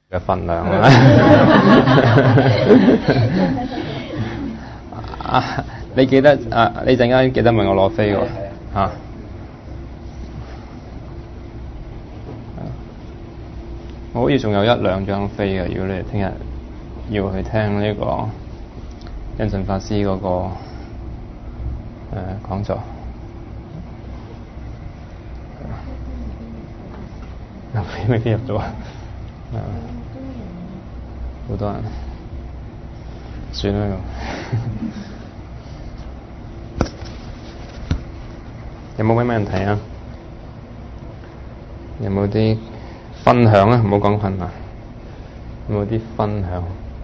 嘅份量啦。啊，你記得啊？你陣間記得問我攞飛喎嚇。我好似仲有1、2張飛嘅，如果你哋聽日要去聽呢個印順法師嗰個講座。未必入到啊！好多人，算啦咁。有冇咩問題啊？有冇啲分享啊？唔好講困難，有冇啲分享？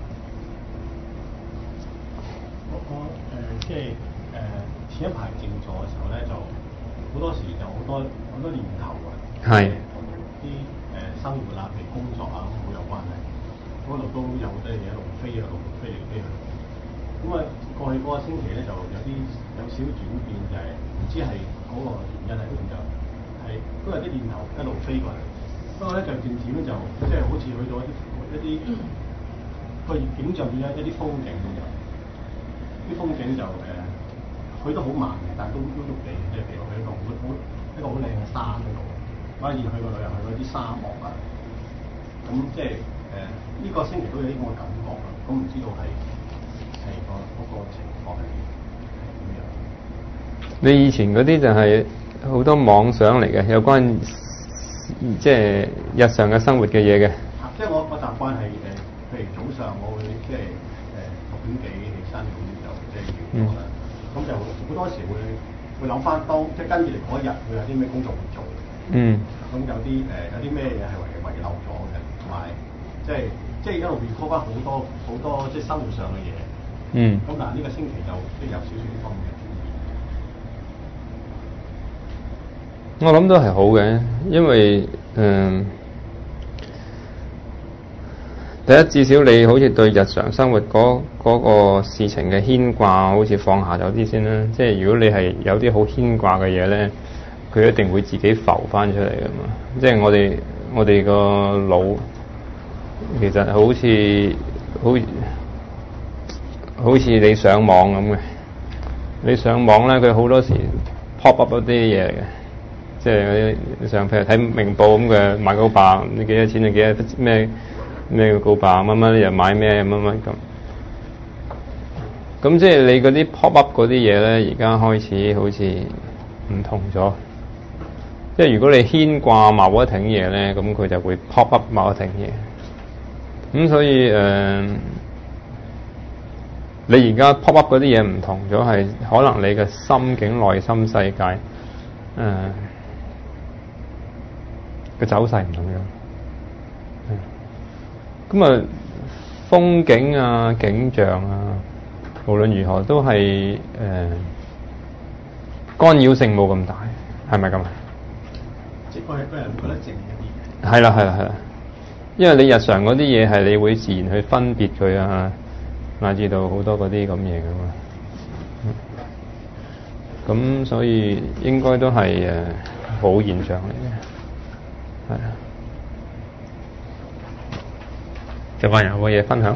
我即係前一排靜坐嘅時候咧，就好多時就好多念頭啊。 係。 啲生活啊，譬如工作啊，好有關係。嗰度都有好多嘢一路飛啊，飛嚟飛去。咁啊，過去嗰個星期咧，就有少少轉變，就係唔知係嗰個原因係點就係都係啲念頭一路飛過嚟。不過咧就漸漸咧就即係好似去到一啲個景象變咗一啲風景咁樣。啲風景就去得好慢嘅，但係都喐地，即係譬如去一個好靚嘅山嗰度。反而去過旅遊去嗰啲沙漠啊，咁即係呢個星期都有啲咁嘅感覺啦。咁唔知道係嗰個情況係點樣？ 你以前嗰啲就係好多妄想嚟嘅，有關即係日常嘅生活嘅嘢嘅。 即係我習慣係譬如早上我會即係6點幾起身咁就即係要做啦。咁就好多時會諗翻即係跟住嚟嗰日會有啲咩工作會做。咁有啲咩嘢係遺漏咗嘅，同埋即係一路 recall 翻好多即係生活上嘅嘢。咁但係呢個星期就即係有少少呢方面嘅轉變。 我諗都係好嘅，因為第一至少你好似對日常生活嗰個事情嘅牽掛，好似放下咗啲先啦。即係如果你係有啲好牽掛嘅嘢咧，佢一定會自己浮翻出嚟㗎嘛。即係我哋個腦其實好似你上網咁嘅。你上網咧，佢好多時 pop up 一啲嘢嘅，即係嗰啲上譬如睇明報咁嘅買告白，唔知幾多錢定幾多咩告白乜乜又買咩乜乜咁。咁即係你嗰啲 pop up 嗰啲嘢咧，而家開始好似唔同咗。即係如果你牽掛某一挺嘢咧，咁佢就會 pop up 某一挺嘢。咁所以你而家 pop up 嗰啲嘢唔同咗，係可能你嘅心境、內心世界嘅走勢唔同樣。咁啊，風景啊、景象啊，無論如何都係干擾性冇咁大，係咪咁啊？ 即係個人會覺得靜一啲。 係啦，因為你日常嗰啲嘢係你會自然去分別佢啊，乃至到好多嗰啲咁嘢噶嘛。咁所以應該都係好現象嚟嘅，係啊。仲有冇嘢分享？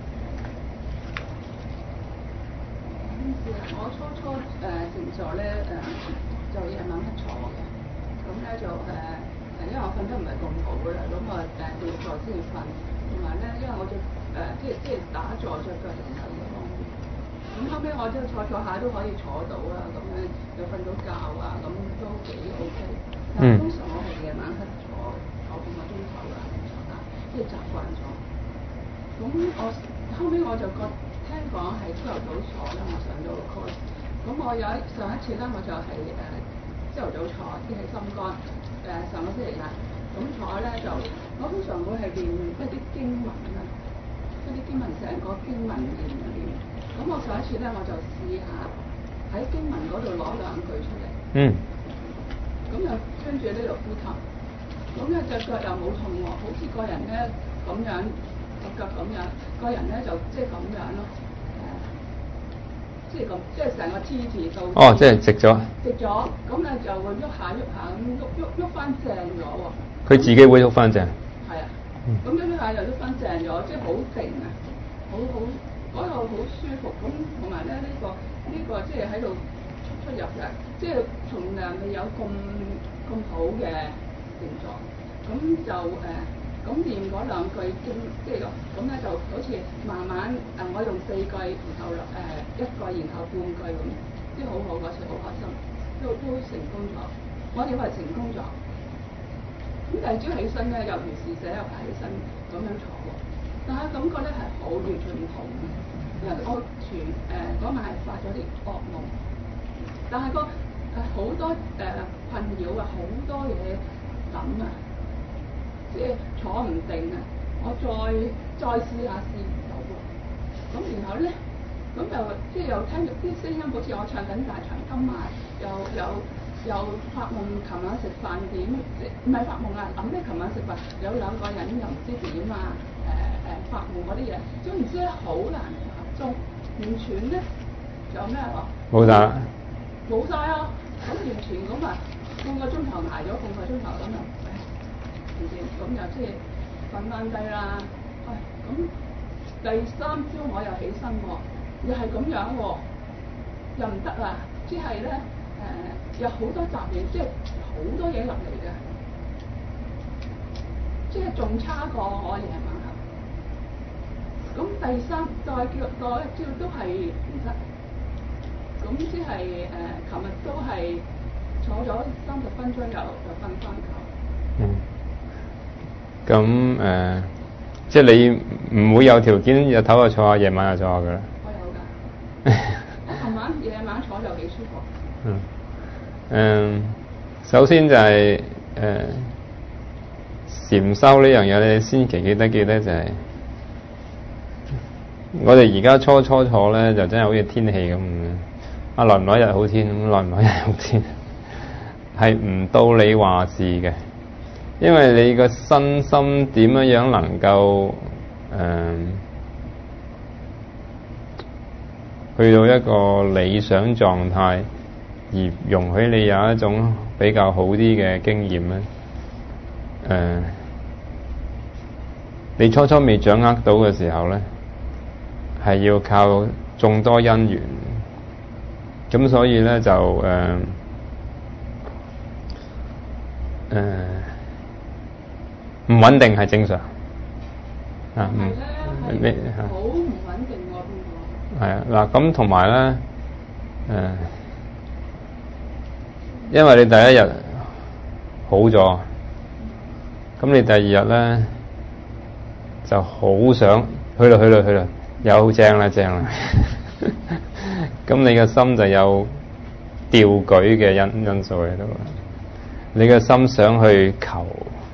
我初靜坐咧就夜晚黑坐嘅，咁咧就因為我瞓得唔係咁好啦，咁我靜坐先瞓，同埋咧因為我隻即係打坐隻腳就唔係咁方便，咁後尾我即係坐下都可以坐到啦，咁樣又瞓到覺啊，咁都幾 OK。但係通常我係夜晚黑坐半個鐘頭啦，即係習慣咗。咁我後尾我就聽講係朝頭早坐啦，我上咗個 course。咁我上一次咧，我就係朝頭早坐，即係心肝上個星期日。咁坐咧就我通常會係練一啲經文啦，一啲經文成個經文練一練。咁我上一次咧，我就試下喺經文嗰度攞2句出嚟。咁就跟住呢度呼吸，咁咧隻腳又冇痛喎，好似個人咧咁樣。腳咁樣，個人咧就即係咁樣咯，即係咁，即係成個 T 字到。哦， 即係直咗。 直咗，咁咧就會喐下咁喐翻正咗喎。 佢自己會喐翻正。 係啊。 咁呢下又都分正咗，即係好靜啊，好嗰度好舒服。咁同埋咧呢個即係喺度出入嘅，即係從來未有咁好嘅靜坐。咁就咁念嗰兩句經，即係咁咧就好似慢慢我用4句，然後1句，然後半句咁，即係好好嗰次，好開心，都成功咗。我哋話成功咗。咁第二朝起身咧，又如是者又起身咁樣坐喎，但係感覺咧係好完全唔同嘅，因為我嗰晚係發咗啲惡夢，但係好多困擾啊，好多嘢諗啊，即係坐唔定啊，我再試下試唔到喎，咁然後咧，咁就即係又聽到啲聲音，好似我唱緊大長今啊，又發夢，琴晚食飯點？唔係發夢啊！諗起琴晚食飯有2個人又唔知點啊！發夢嗰啲嘢，總唔知好難集中，完全咧就咩話？ 冇晒。 冇晒啊！咁完全咁啊，半個鐘頭捱咗半個鐘頭咁又唔掂，咁又即係瞓翻低啦。咁第3朝我又起身喎，又係咁樣喎，又唔得啦，即係咧。有好多雜嘢，即係好多嘢入嚟嘅，即係仲差過我夜晚黑。咁第3再叫都係唔得，咁即係琴日都係坐咗30分鐘又瞓翻覺。 咁即係你唔會有條件日頭又坐下，夜晚又坐下㗎啦。 我有㗎，我琴晚夜晚坐就幾舒服。 首先就係禪修呢樣嘢，你先記得就係我哋而家初坐咧，就真係好似天氣咁嘅，耐唔耐日好天，咁耐唔耐日好天，係唔到你話事嘅，因為你個身心點樣能夠去到一個理想狀態，而容許你有一種比較好啲嘅經驗咧，你初未掌握到嘅時候咧，係要靠眾多因緣，咁所以咧就唔穩定係正常啊， 好唔穩定喎， 係啊，嗱咁同埋咧因為你第一日好咗，咁你第2日咧就好想去啦，又正啦，咁你嘅心就有掉舉嘅因素喺度，你嘅心想去求，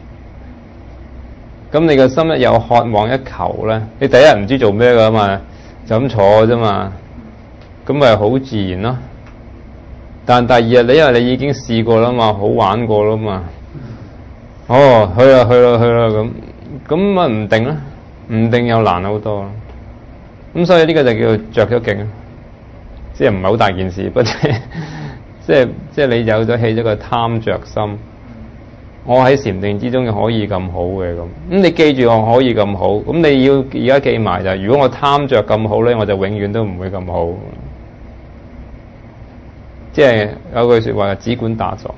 咁你嘅心一有渴望一求咧，你第一日唔知做咩噶嘛，就咁坐啫嘛，咁咪好自然咯。但第2日你因為你已經試過啦嘛，好玩過啦嘛，去啦咁咪唔定啦，唔定又難好多，咁所以呢個就叫着咗勁，即係唔係好大件事，不過即係你有咗起咗個貪着心，我喺禪定之中可以咁好嘅咁你記住我可以咁好，咁你要而家記埋就係，如果我貪着咁好咧，我就永遠都唔會咁好。即係有句說話，只管打坐，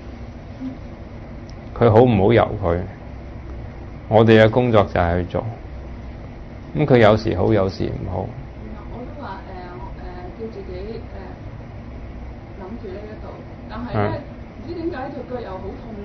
佢好唔好由佢，我哋嘅工作就係去做。咁佢有時好，有時唔好。 我都話叫自己諗住呢一度，但係咧唔知點解隻腳又好痛，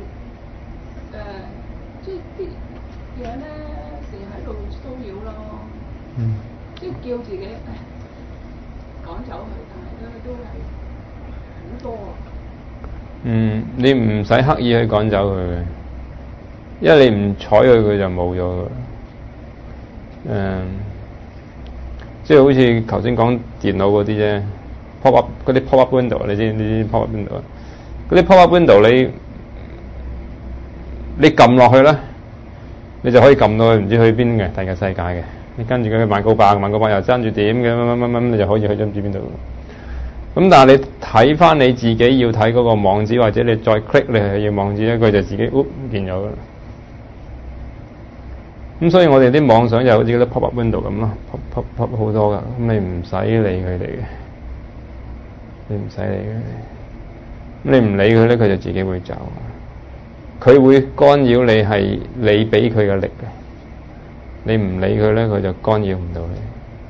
即係啲嘢咧成日喺度騷擾咯，即係叫自己趕走佢，但係咧都係。多你唔使刻意去趕走佢嘅，因為你唔睬佢，佢就冇咗嘅。即係好似頭先講電腦嗰啲啫 ，pop up 嗰啲 pop up window， 你知 pop up window？ 嗰啲 pop up window 你撳落去咧，你就可以撳到去唔知去邊嘅第二個世界嘅。你跟住佢萬告白又爭住點嘅乜，你就可以去咗唔知邊度。咁但係你睇翻你自己要睇嗰個網址，或者你再 click 你係要網址咧，佢就自己唔見咗噶啦。 咁所以我哋啲妄想就好似嗰啲 pop up window 咁咯，pop 好多噶，咁你唔使理佢哋嘅，你唔使理佢哋，咁你唔理佢咧，佢就自己會走，佢會干擾你係你俾佢嘅力嘅，你唔理佢咧，佢就干擾唔到你。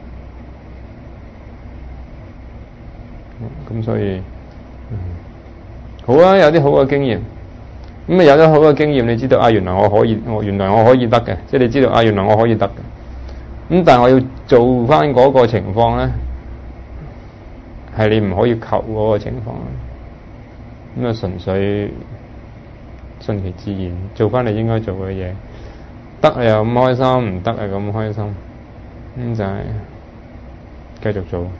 咁所以，好啊，有啲好嘅經驗。咁啊，有咗好嘅經驗，你知道啊，原來我可以得嘅，即係你知道啊，原來我可以得嘅。咁但係我要做翻嗰個情況咧，係你唔可以求嗰個情況。咁啊，純粹順其自然，做翻你應該做嘅嘢，得又咁開心，唔得又咁開心，咁就係繼續做。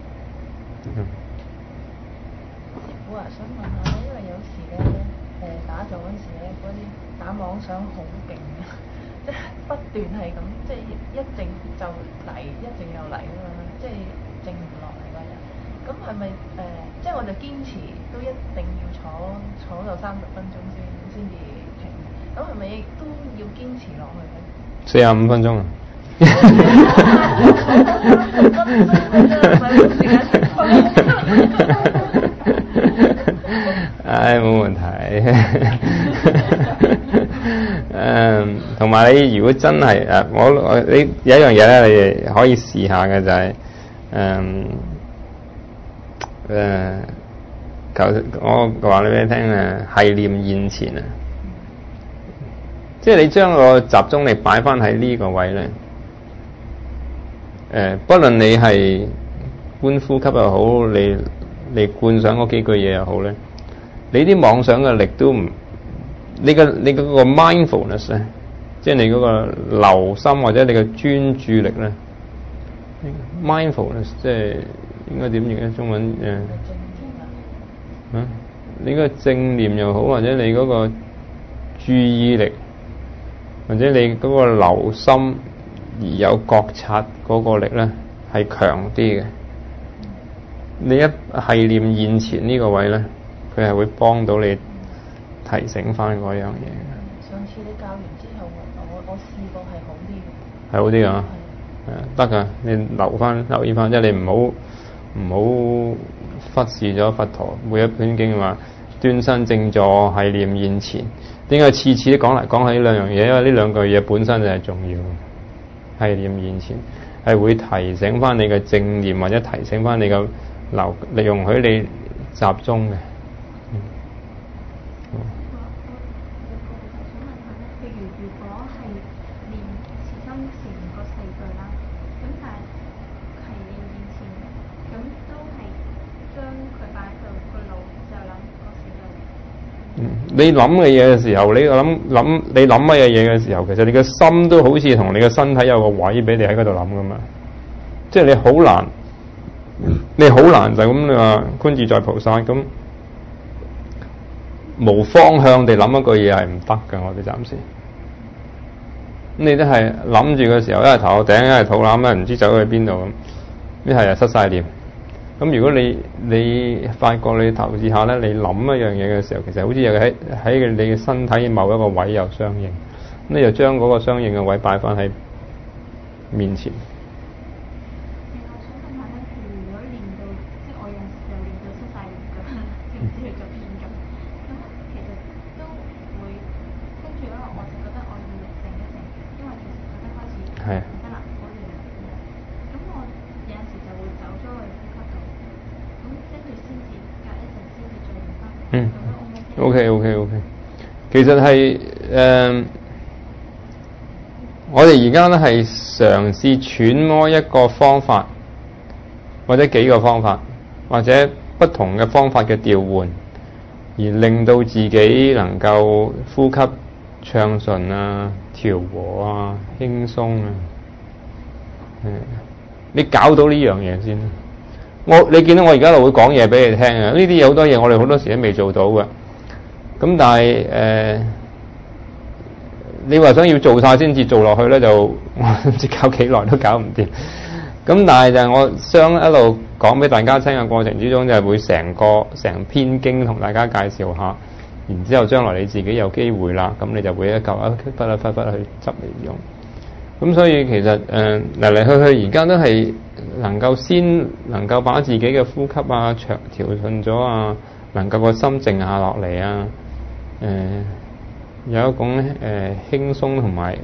我想問下，因為有時咧，打坐嗰陣時咧，嗰啲打妄想好勁嘅，即係不斷係咁，即係一靜就嚟，一靜又嚟啊嘛，即係靜唔落嚟嗰日。咁係咪即係我就堅持都一定要坐到30分鐘先至停？咁係咪都要堅持落去咧 ？45分鐘啊！唉，冇問題。同埋你如果真係你有一樣嘢咧，你哋可以試下嘅就係我話你俾你聽啊，係念現前啊，即係你將個集中力擺翻喺呢個位咧。不論你係觀呼吸又好，你觀想嗰幾句嘢又好咧，你啲妄想嘅力都唔，你嗰個 mindfulness 咧，即係你嗰個留心或者你嘅專注力咧 ，mindfulness 即係應該點譯咧？中文你個正念又好，或者你嗰個注意力，或者你嗰個留心而有覺察嗰個力咧，係強啲嘅。你一係念現前呢個位咧，佢係會幫到你提醒翻嗰樣嘢。 上次你教完之後，我試過係好啲嘅。 係好啲啊！得㗎，你留意翻，即係你唔好忽視咗佛陀每一本經話端身正坐係念現前。點解次次都講嚟講去呢兩樣嘢？因為呢兩句嘢本身就係重要。係念現前係會提醒翻你嘅正念，或者提醒翻你嘅利容許你集中嘅。 譬如果係念慈心禪嗰4句啦，咁但係念現前，咁都係將佢擺到個腦就諗嗰4句。 你諗嘅嘢嘅時候，你諗乜嘢嘢嘅時候，其實你嘅心都好似同你嘅身體有個位俾你喺嗰度諗噶嘛。即係你好難就咁你話觀自在菩薩咁無方向地諗一個嘢係唔得㗎。我哋暫時咁你都係諗住嘅時候，一係頭頂，一係肚腩，一係唔知走去邊度咁，一係又失晒念。咁如果你發覺你投資下咧，你諗一樣嘢嘅時候，其實好似又喺你嘅身體某一個位又相應，咁你就將嗰個相應嘅位擺翻喺面前。 我想問下咧，如果練到即係我有時候練到失晒念咁，知唔知去咗邊咁？咁其實都會跟住咧，我就覺得我要靜一靜，因為其實覺得開始唔得啦，好亂啦咁樣。咁我有陣時就會走咗去呼吸度，咁跟住先至隔一陣先至再練翻。 OK。其實係我哋而家咧係嘗試揣摩一個方法，或者幾個方法，或者不同嘅方法嘅調換，而令到自己能夠呼吸暢順啊、調和啊、輕鬆啊。你搞到呢樣嘢先。你見到我而家就會講嘢俾你聽啊！呢啲嘢好多嘢，我哋好多時都未做到嘅。咁但係你話想要做晒先至做落去咧，就唔知搞幾耐都搞唔掂。咁但係就係我想一路講俾大家聽嘅過程之中，就係會成篇經同大家介紹下，然之後將來你自己有機會啦，咁你就會一嚿一忽去執嚟用。 咁所以其實嚟嚟去去而家都係能夠把自己嘅呼吸啊調順咗啊，能夠個心靜下落嚟啊，有一種輕鬆同埋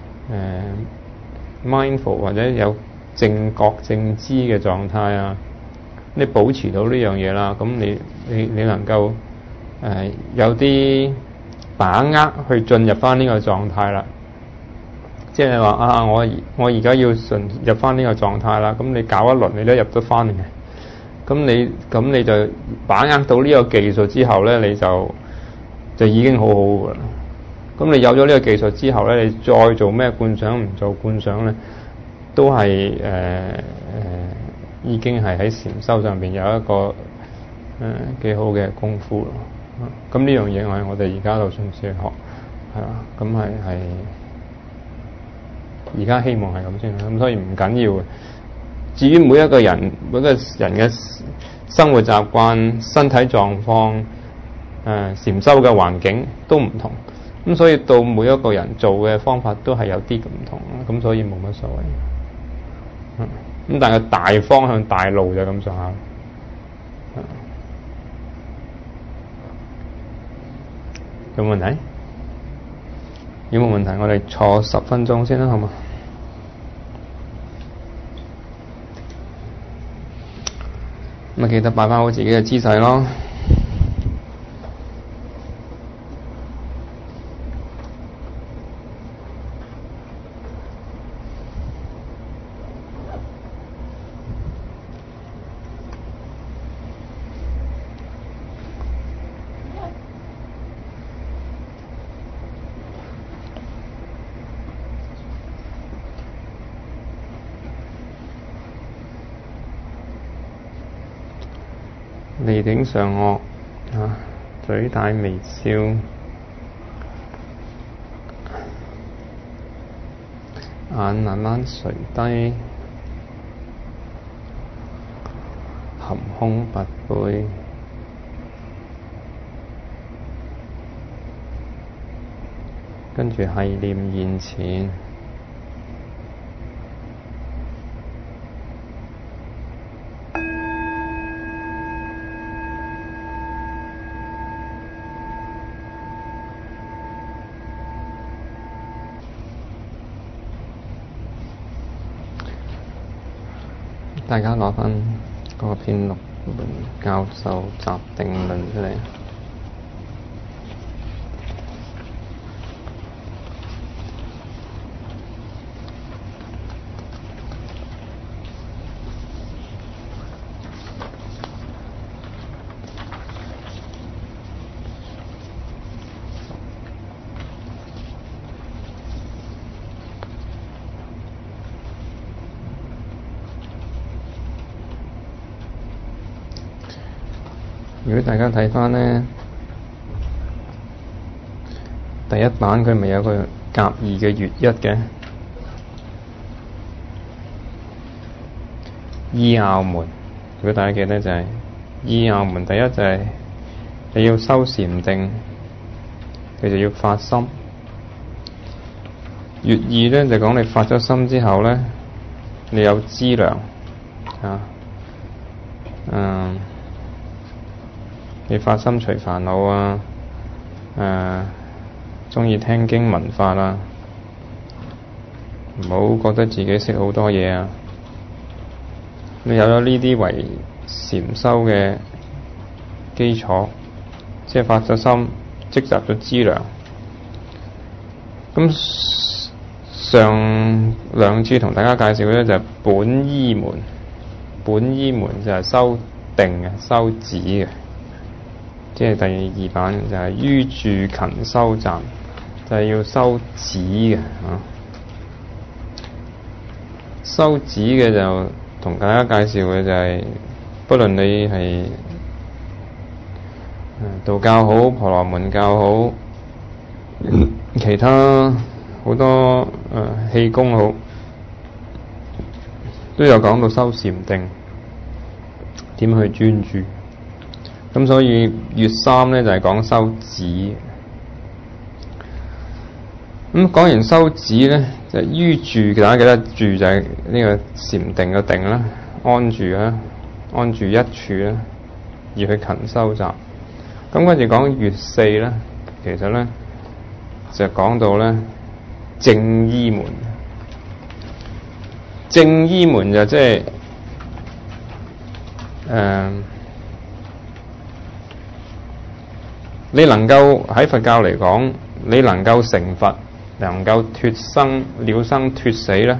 mindful 或者有正覺正知嘅狀態啊，你保持到呢樣嘢啦，咁你能夠有啲把握去進入翻呢個狀態啦。即係話啊，我而家要入翻呢個狀態啦，咁你搞一輪你都入得翻嚟嘅。咁你就把握到呢個技術之後咧，你就已經好好㗎啦。咁你有咗呢個技術之後咧，你再做咩觀想唔做觀想咧，都係已經係喺禪修上邊有一個幾好嘅功夫咯。咁呢樣嘢我哋而家就嘗試去學，係啦。咁係而家希望係咁先，咁所以唔緊要嘅。至於每一個人嘅生活習慣、身體狀況、禪修嘅環境都唔同，咁所以到每一個人做嘅方法都係有啲唔同，咁所以冇乜所謂。咁但係大方向、大路就咁上下。有冇問題？有冇問題？我哋坐10分鐘先啦，好嘛？咁記得擺翻好自己嘅姿勢咯。眉頂上顎啊，嘴帶微笑，眼慢慢垂低，含胸拔背，跟住係念現前。大家攞返嗰篇陸倫教授集定論出嚟。如果大家睇返呢，第一版佢咪有個甲二嘅乙一嘅依拗門。如果大家記得就係依拗門，第一就係你要修禪定，你就要發心。乙二呢就講你發咗心之後呢，你有資糧啊，你發心除煩惱啊，鍾意聽經聞法啊，唔好覺得自己識好多嘢啊。你有咗呢啲為禪修嘅基礎，即係發咗心，積集咗資糧。咁上兩次同大家介紹嘅就係本依門，本依門就係修定嘅、修止嘅。即係第二版就係於住勤修習，就係要修止嘅啊。修止嘅就同大家介紹嘅就係，不論你係道教好、婆羅門教好，其他好多氣功好，都有講到修禪定，點去專注。咁所以乙三咧就係講修止。 咁講完修止咧，就於住，大家記得住就係呢個禪定嘅定啦，安住啦，安住一處啦，而去勤修習。咁跟住講月四咧，其實咧就講到咧正依門。正依門就即係你能夠喺佛教嚟講，你能夠成佛，能夠脫生了生脫死咧，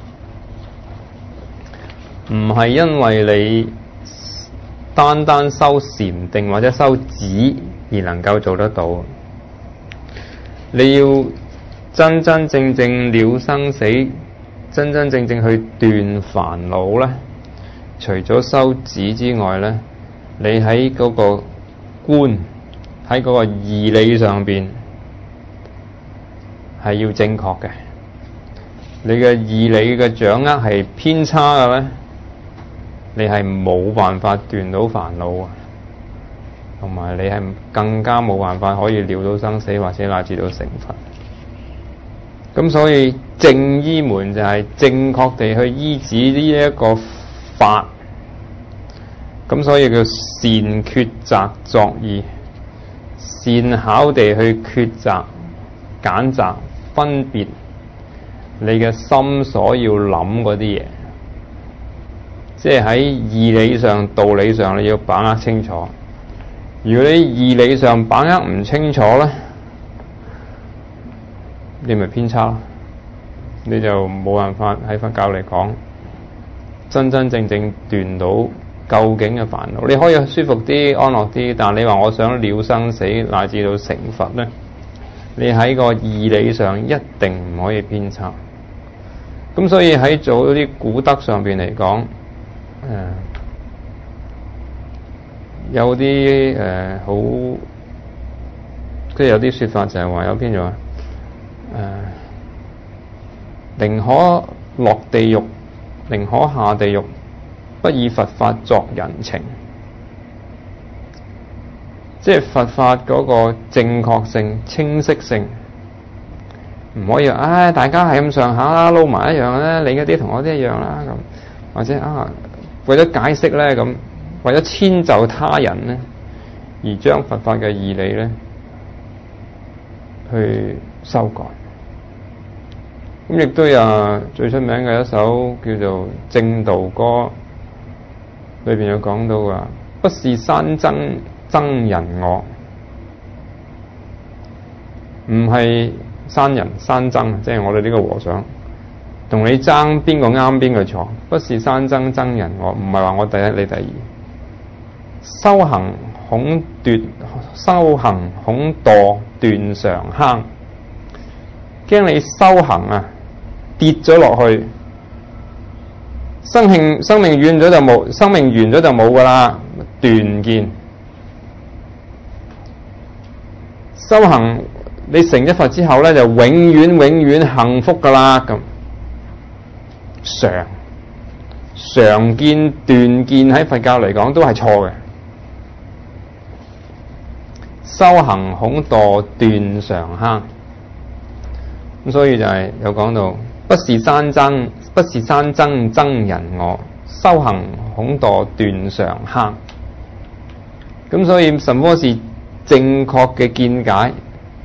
唔係因為你單單修禪定或者修止而能夠做得到。你要真真正正了生死，真真正正去斷煩惱咧，除咗修止之外咧，你喺嗰個觀，喺嗰個義理上邊係要正確嘅。你嘅義理嘅掌握係偏差嘅咧，你係冇辦法斷到煩惱，同埋你係更加冇辦法可以了到生死，或者乃至到成佛。咁所以正依門就係正確地去依止呢一個法，咁所以叫善抉擇作意，善巧地去抉擇、揀擇、分別你嘅心所要諗嗰啲嘢，即係喺義理上、道理上你要把握清楚。如果你義理上把握唔清楚咧，你咪偏差，你就冇辦法喺佛教嚟講真真正正斷到究竟嘅煩惱。你可以舒服啲、安樂啲，但你話我想了生死乃至到成佛咧，你喺個義理上一定唔可以偏差。咁所以喺做啲古德上邊嚟講，有啲好，即係有啲說法就係話有邊種寧可落地獄，寧可下地獄，不以佛法作人情。即係佛法嗰個正確性、清晰性，唔可以話大家係咁上下啦，撈埋一樣啦，你嗰啲同我啲一樣啦咁，或者為咗解釋咧咁，為咗遷就他人咧，而將佛法嘅義理咧去修改。咁亦都有最出名嘅一首叫做《正道歌》，裏邊有講到話：不是山僧人我，唔係山人山僧，即係我哋呢個和尚同你爭邊個啱邊個錯。不是山僧人我，唔係話我第一你第二。修行恐墮斷常坑，驚你修行跌咗落去，生命完咗就冇，生命完咗就冇噶啦，斷見。修行你成咗佛之後咧，就永遠幸福噶啦咁。常見斷見喺佛教嚟講都係錯嘅。修行恐墮斷常坑，咁所以就係有講到，不是山僧人我，修行恐墮斷常坑。咁所以什麼是正確嘅見解？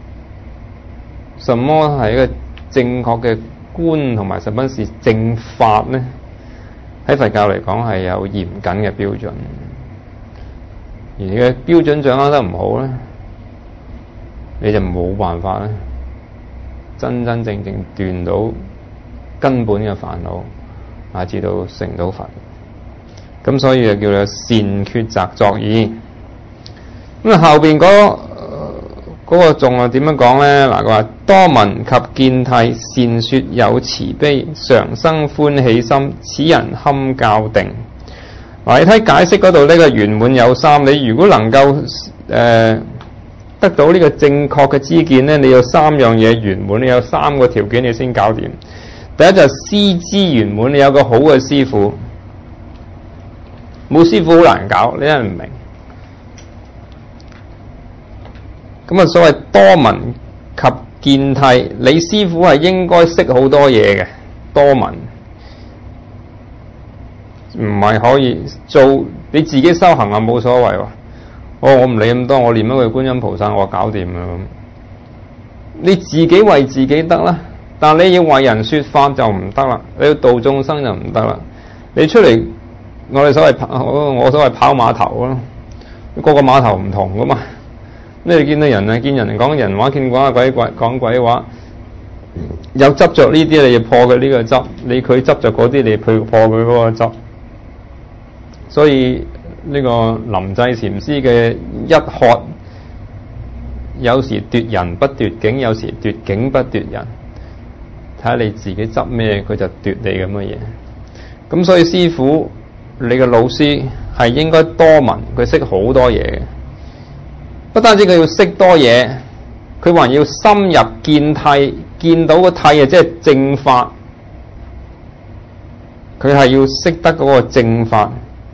什麼係一個正確嘅觀，同埋什麼是正法呢？喺佛教嚟講係有嚴謹嘅標準，而你嘅標準掌握得唔好咧，你就冇辦法咧，真真正正斷到根本嘅煩惱，乃至到成到佛。咁所以就叫做善抉擇作意。咁後邊嗰個仲點樣講咧？嗱，佢話多聞及見諦，善說有慈悲，常生歡喜心，此人堪教定。嗱，你睇解釋嗰度呢個圓滿有三，你如果能夠得到呢個正確嘅知見咧，你有三樣嘢圓滿，你有三個條件你先搞掂。第一就係師資圓滿，你有個好嘅師父，冇師傅好難搞，你真係唔明。咁所謂多聞及見諦，你師傅係應該識好多嘢嘅，多聞，唔係可以做你自己修行啊，冇所謂喎。我唔理咁多，我念一句觀音菩薩，我搞掂啦咁。你自己為自己得啦，但你要為人說法就唔得啦，你要度眾生就唔得啦。你出嚟，我哋所謂跑碼頭咯，個個碼頭唔同噶嘛。你見到人啊，見人講人話，見鬼講鬼話，有執着呢啲，你要破佢呢個執；你佢執着嗰啲，你破佢嗰個執。所以呢個臨濟禪師嘅一喝，有時奪人不奪境，有時奪境不奪人。睇下你自己執咩，佢就奪你咁嘅嘢。咁所以師傅，你嘅老師係應該多聞，佢識好多嘢嘅。不單止佢要識多嘢，佢還要深入見諦，見到個諦啊，即係正法。佢係要識得嗰個正法，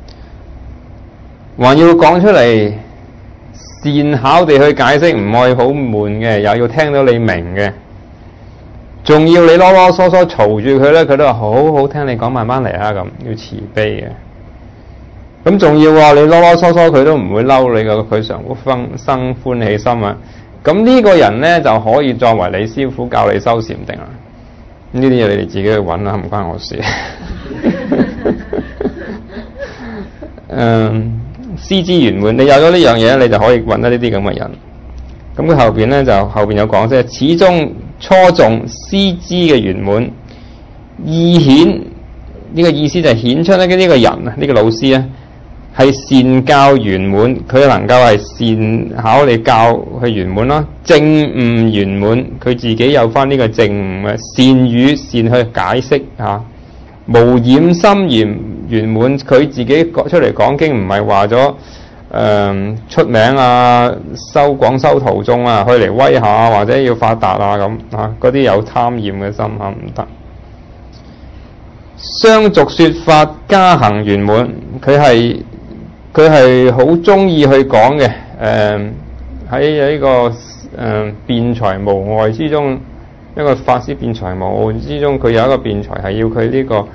還要講出嚟，善巧地去解釋，唔係好悶嘅，又要聽到你明嘅。仲要你囉囉嗦嗦嘈住佢咧，佢都話好好聽，你講慢慢嚟啊，咁要慈悲嘅。咁仲要話你囉囉嗦嗦，佢都唔會嬲你噶，佢常生歡喜心啊。咁呢個人咧就可以作為你師傅教你修禪定啦。呢啲嘢你哋自己去揾啦，唔關我事。師之圓滿，你有咗呢樣嘢，你就可以揾到呢啲咁嘅人。咁佢後邊咧就後邊有講，即係始終初重師之嘅圓滿，意顯呢個意思就係顯出咧呢個人啊，呢個老師啊係善教圓滿，佢能夠係善巧地教去圓滿啦。正悟圓滿，佢自己有翻呢個正悟嘅善語善去解釋嚇。無染心嚴圓滿，佢自己出嚟講經唔係話咗出名啊，廣修途中啊，去嚟威下或者要發達啊咁啊，嗰啲有貪染嘅心啊唔得。相續說法加行圓滿，佢係好中意去講嘅。喺呢個辯才無礙之中，一個法師辯才無礙之中，佢有一個辯才係要佢呢個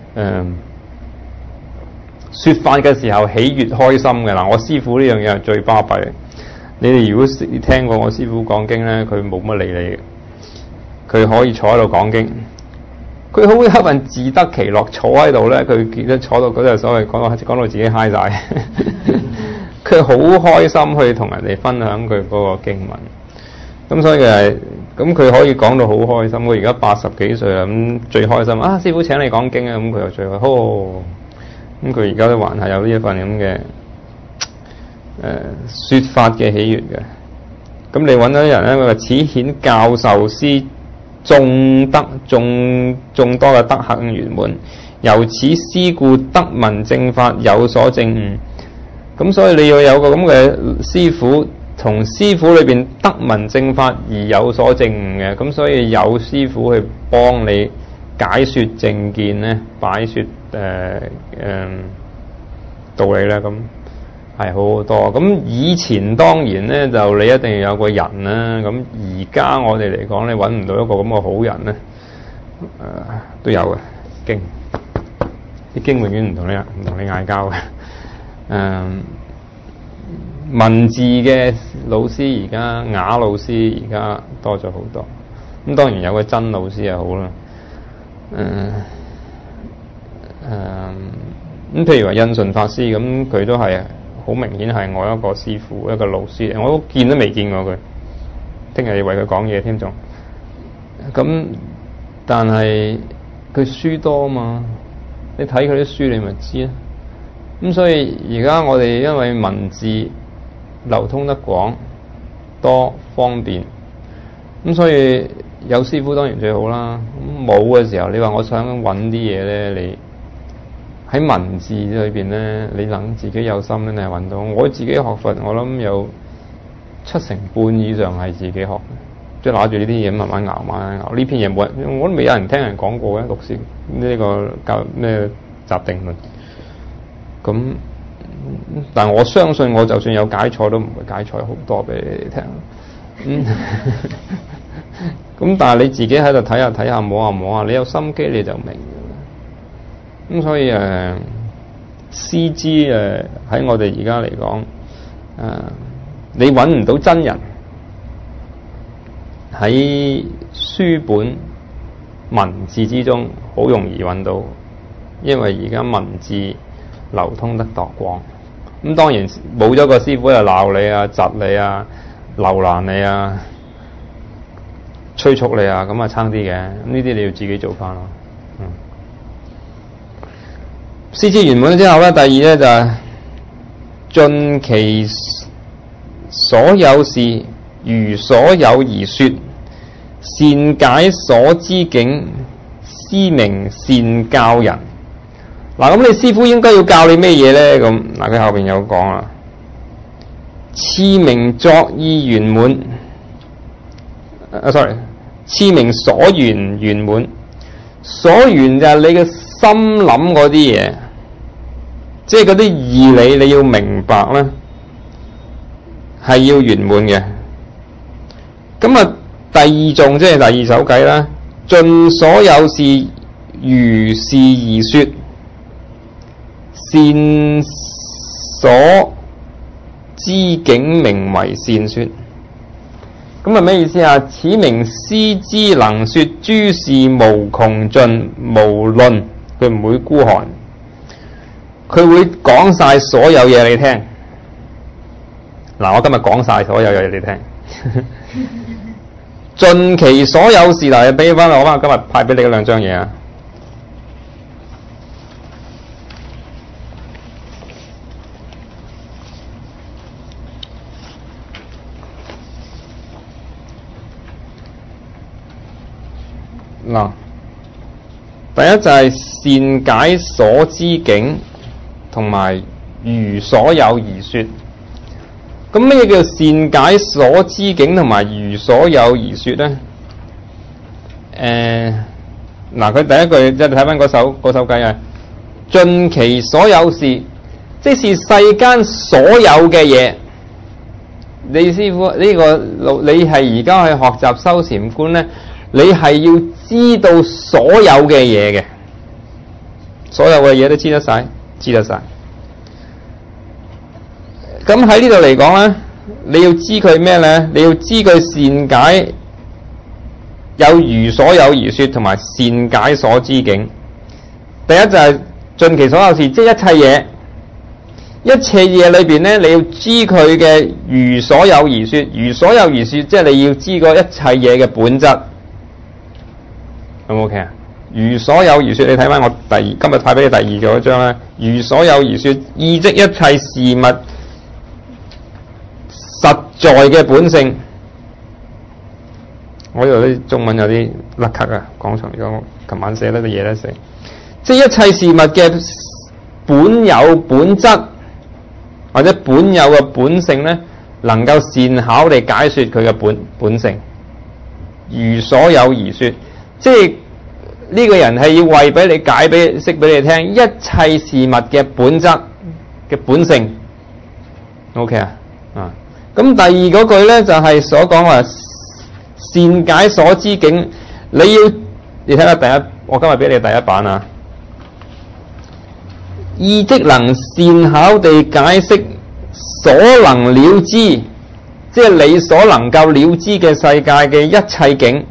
說法嘅時候喜悅開心嘅。嗱，我師傅呢樣嘢係最巴閉。你哋如果聽過我師傅講經咧，佢冇乜理你嘅，佢可以坐喺度講經，佢好有一份自得其樂，坐喺度咧，佢記得坐到嗰陣所謂講到自己嗨晒，佢好開心去同人哋分享佢嗰個經文。咁所以咁佢可以講到好開心。佢而家80幾歲啦，咁最開心啊！師傅請你講經啊，咁佢又最開心。咁佢而家都還係有呢一份咁嘅說法嘅喜悅嘅。咁你揾到啲人咧，佢話此顯教授師眾多嘅德行圓滿，由此師故得聞正法，有所證悟。咁所以你要有個咁嘅師傅，從師傅裏邊得聞正法而有所證悟嘅。咁所以有師傅去幫你解說正見咧，擺說道理咧，咁係好好多。咁以前當然咧，就你一定要有個人啦。咁而家我哋嚟講，你揾唔到一個咁嘅好人咧，都有嘅經，啲經永遠唔同你嗌交嘅。文字嘅老師而家啞老師而家多咗好多。咁當然有個真老師又好啦。咁譬如話印順法師，咁佢都係好明顯係我一個師傅，一個老師，我都見都未見過佢。聽日要為佢講嘢添仲。咁但係佢書多啊嘛，你睇佢啲書你咪知啊。咁所以而家我哋因為文字流通得廣多方便，咁所以有師傅當然最好啦。咁冇嘅時候，你話我想揾啲嘢咧，你喺文字裏邊咧，你諗自己有心咧，你係揾到。我自己學佛，我諗有70%以上係自己學嘅，即係攞住呢啲嘢慢慢熬，慢慢熬。呢篇嘢冇人，我都未有人聽人講過嘅。讀書呢個教咩集定論，咁但我相信我就算有解錯，都唔會解錯好多俾你哋聽。 咁但係你自己喺度睇下睇下摸下摸下，你有心機你就明嘅。咁所以師資喺我哋而家嚟講，你揾唔到真人喺書本文字之中，好容易揾到，因為而家文字流通得多廣。咁當然冇咗個師傅就鬧你啊、窒你啊、留難你啊、催促你啊，咁啊差啲嘅。咁呢啲你要自己做翻咯。師資圓滿之後咧，第二咧就係盡其所有事，如所有而說，善解所知境，師名善教人。嗱，咁你師傅應該要教你咩嘢咧？咁嗱，佢後邊有講啦，次名作意圓滿。次名所緣圓滿。所緣就係你嘅心諗嗰啲嘢，即係嗰啲義理你要明白咧，係要圓滿嘅。咁啊，第二頌即係第二首偈啦，盡所有事如是而說，善所知境名為善說。咁係咩意思啊？此名師資能說諸事無窮盡無論，佢唔會孤寒，佢會講晒所有嘢你聽。嗱，我今日講晒所有嘢你聽，盡其所有事。嗱，俾翻我今日派俾你嗰兩張嘢啊。嗱，第一就係善解所知境，同埋如所有而說。咁咩叫善解所知境同埋如所有而說咧？嗱，佢第一句即係睇翻嗰首偈啊，盡其所有事，即是世間所有嘅嘢。你師傅呢個你係而家去學習修禪觀咧，你係要知道所有嘅嘢嘅，所有嘅嘢都知得晒。咁喺呢度嚟講咧，你要知佢咩咧？你要知佢善解有如所有而說，同埋善解所知境。第一就係盡其所有事，即係一切嘢裏邊咧，你要知佢嘅如所有而說。如所有而說，即係你要知嗰一切嘢嘅本質。有冇 OK 啊？如所有而說，你睇翻我今日派俾你第二嗰張咧。如所有而說，意即一切事物實在嘅本性。我呢度啲中文有啲甩咳啊，講錯咗。琴晚寫得啲嘢咧寫，即係一切事物嘅本有本質或者本有嘅本性咧，能夠善巧地解說佢嘅本性。如所有而說，即係呢個人係要為俾你解釋俾你聽一切事物嘅本質嘅本性。OK 啊？咁第二嗰句咧就係所講話善解所知境。你睇下我今日俾你第一版啊。意即能善巧地解釋所能了知，即係你所能夠了知嘅世界嘅一切境。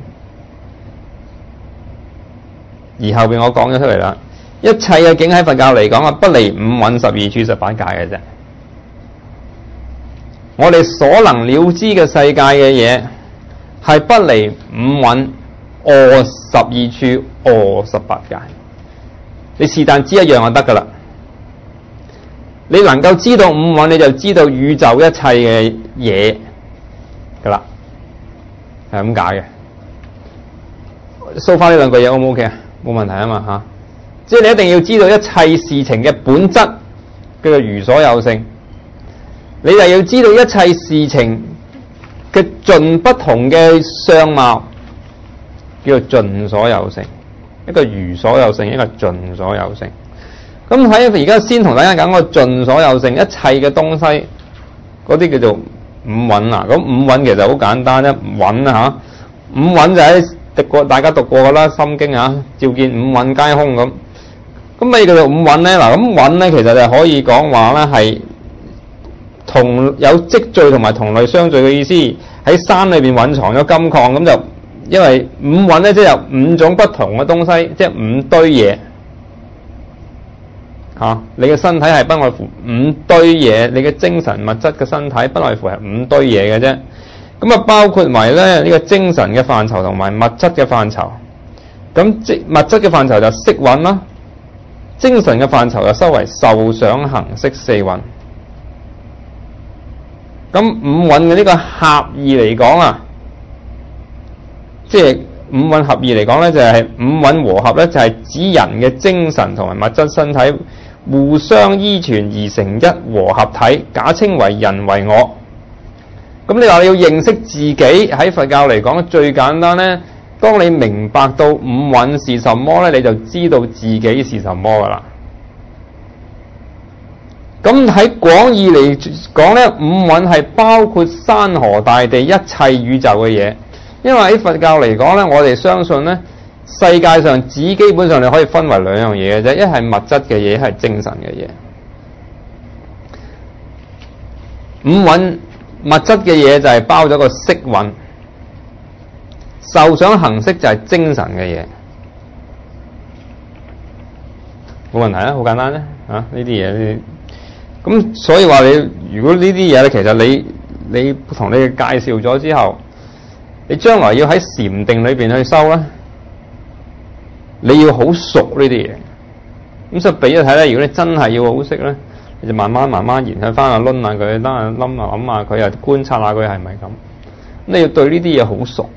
而後邊我講咗出嚟啦，一切嘅境喺佛教嚟講啊，不離五蘊12處18界嘅啫。我哋所能了知嘅世界嘅嘢係不離五蘊12處18界。你是但知一樣就得噶啦。你能夠知道五蘊，你就知道宇宙一切嘅嘢噶啦，係咁解嘅。收翻呢兩句嘢 O 唔 OK 啊？冇問題啊嘛嚇，即係你一定要知道一切事情嘅本質，叫做如所有性。你就要知道一切事情嘅盡不同嘅相貌，叫做盡所有性。一個如所有性，一個盡所有性。咁喺而家先同大家講個盡所有性，一切嘅東西嗰啲叫做五蘊啊。咁五蘊其實好簡單，一蘊啊嚇， 五蘊就喺讀過，大家讀過噶啦，《心經》啊，照見五蘊皆空咁。咁咩叫做五蘊咧？嗱，咁蘊咧其實就可以講話咧係同有積聚同埋同類相聚嘅意思。喺山裏邊蘊藏咗金礦，咁就因為五蘊咧，即係有五種不同嘅東西，即係五堆嘢。你嘅身體係不外乎五堆嘢，你嘅精神物質嘅身體不外乎係五堆嘢嘅啫。咁啊，包括埋咧呢個精神嘅範疇同埋物質嘅範疇。咁物質嘅範疇就色蘊啦，精神嘅範疇就收為受想行識四蘊。咁五蘊嘅呢個合義嚟講啊，即係五蘊合義嚟講咧，就係五蘊和合咧，就係指人嘅精神同埋物質身體互相依存而成一和合體，假稱為人為我。咁你話你要認識自己，喺佛教嚟講最簡單咧，當你明白到五蘊是什麼咧，你就知道自己是什麼噶啦。咁喺廣義嚟講咧，五蘊係包括山河大地一切宇宙嘅嘢。因為喺佛教嚟講咧，我哋相信咧，世界上只基本上你可以分為兩樣嘢嘅啫，一係物質嘅嘢，一係精神嘅嘢。五蘊物質嘅嘢就係包咗個色蘊，受想行識就係精神嘅嘢。冇問題啊，好簡單啫。呢啲嘢，咁所以話你如果呢啲嘢咧，其實你同你介紹咗之後，你將來要喺禪定裏邊去修咧，你要好熟呢啲嘢。咁所以俾咗睇咧，如果你真係要好識咧，你就慢慢研究翻下，攆下佢，諗下諗下佢，又觀察下佢係咪咁。你要對呢啲嘢好熟。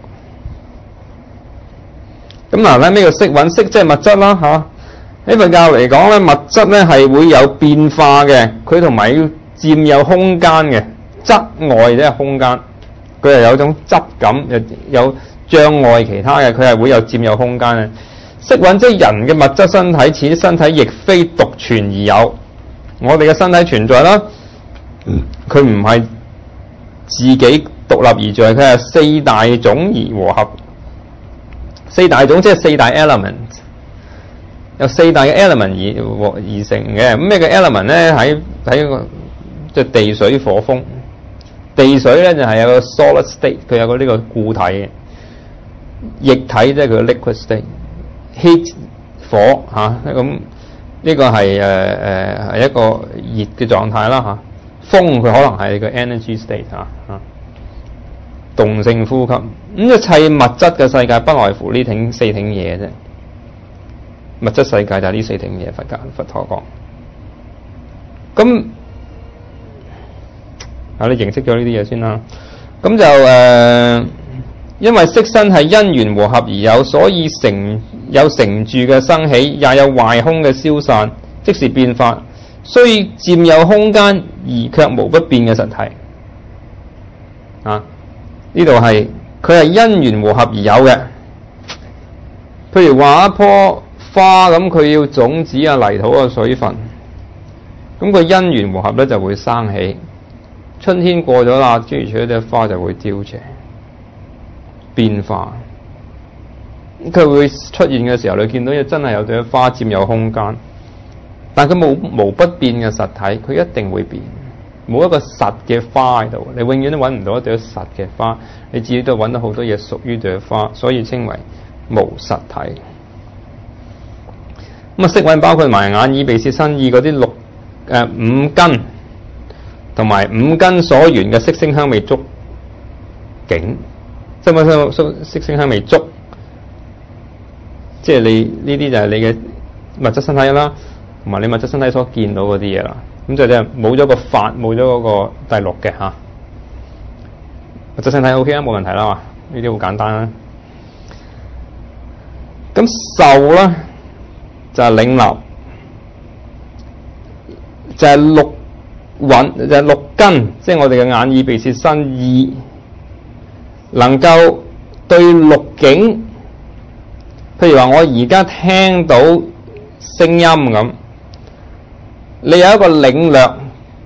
咁嗱咧，咩叫色蘊？色即係物質啦嚇。喺佛教嚟講咧，物質咧係會有變化嘅，佢同埋要佔有空間嘅，質外即係空間，佢係有種質感，有障礙其他嘅，佢係會有佔有空間嘅。色蘊即係人嘅物質身體，此身體亦非獨存而有。我哋嘅身體存在啦，佢唔係自己獨立而在，佢係四大種而和合。四大種即係四大 element。有四大嘅 element 而成嘅。咁咩嘅 element 咧？喺個即係地水火風。地水咧就係有個 solid state， 佢有個呢個固體嘅。液體即係佢嘅 liquid state。heat 火咁呢個係係一個熱嘅狀態啦嚇。風佢可能係個 energy state 動性呼吸。咁一切物質嘅世界不外乎呢四挺嘢啫。物質世界就係呢四挺嘢，佛陀講。咁你認識咗呢啲嘢先啦。咁就因為色身係因緣和合而有，所以有成住嘅生起，也有壞空嘅消散，即是變化，雖佔有空間而卻無不變嘅實體。呢度係佢係因緣和合而有嘅。譬如話一棵花咁，佢要種子啊、泥土啊、水分，咁佢因緣和合咧就會生起。春天過咗啦，諸如此類，隻花就會凋謝變化。佢會出現嘅時候，你見到真係有對花佔有空間，但佢無不變嘅實體，佢一定會變。冇一個實嘅花喺度，你永遠都揾唔到一對實嘅花，你自己都揾到好多嘢屬於對花，所以稱為無實體。咁色蘊包括埋眼耳鼻舌身意嗰啲五根，同埋五根所緣嘅色聲香味觸境，色聲香味觸，即係你呢啲就係你嘅物質身體啦，同埋你物質身體所見到嗰啲嘢啦。咁就即係冇咗個法，冇咗嗰個第六嘅嚇。物質身體 OK 啦，冇問題啦嘛，呢啲好簡單啦。咁受咧就係領納，就係六蘊，就係六根，即係我哋嘅眼耳鼻舌身意，能夠對六境，譬如話我而家聽到聲音咁，你有一個領略，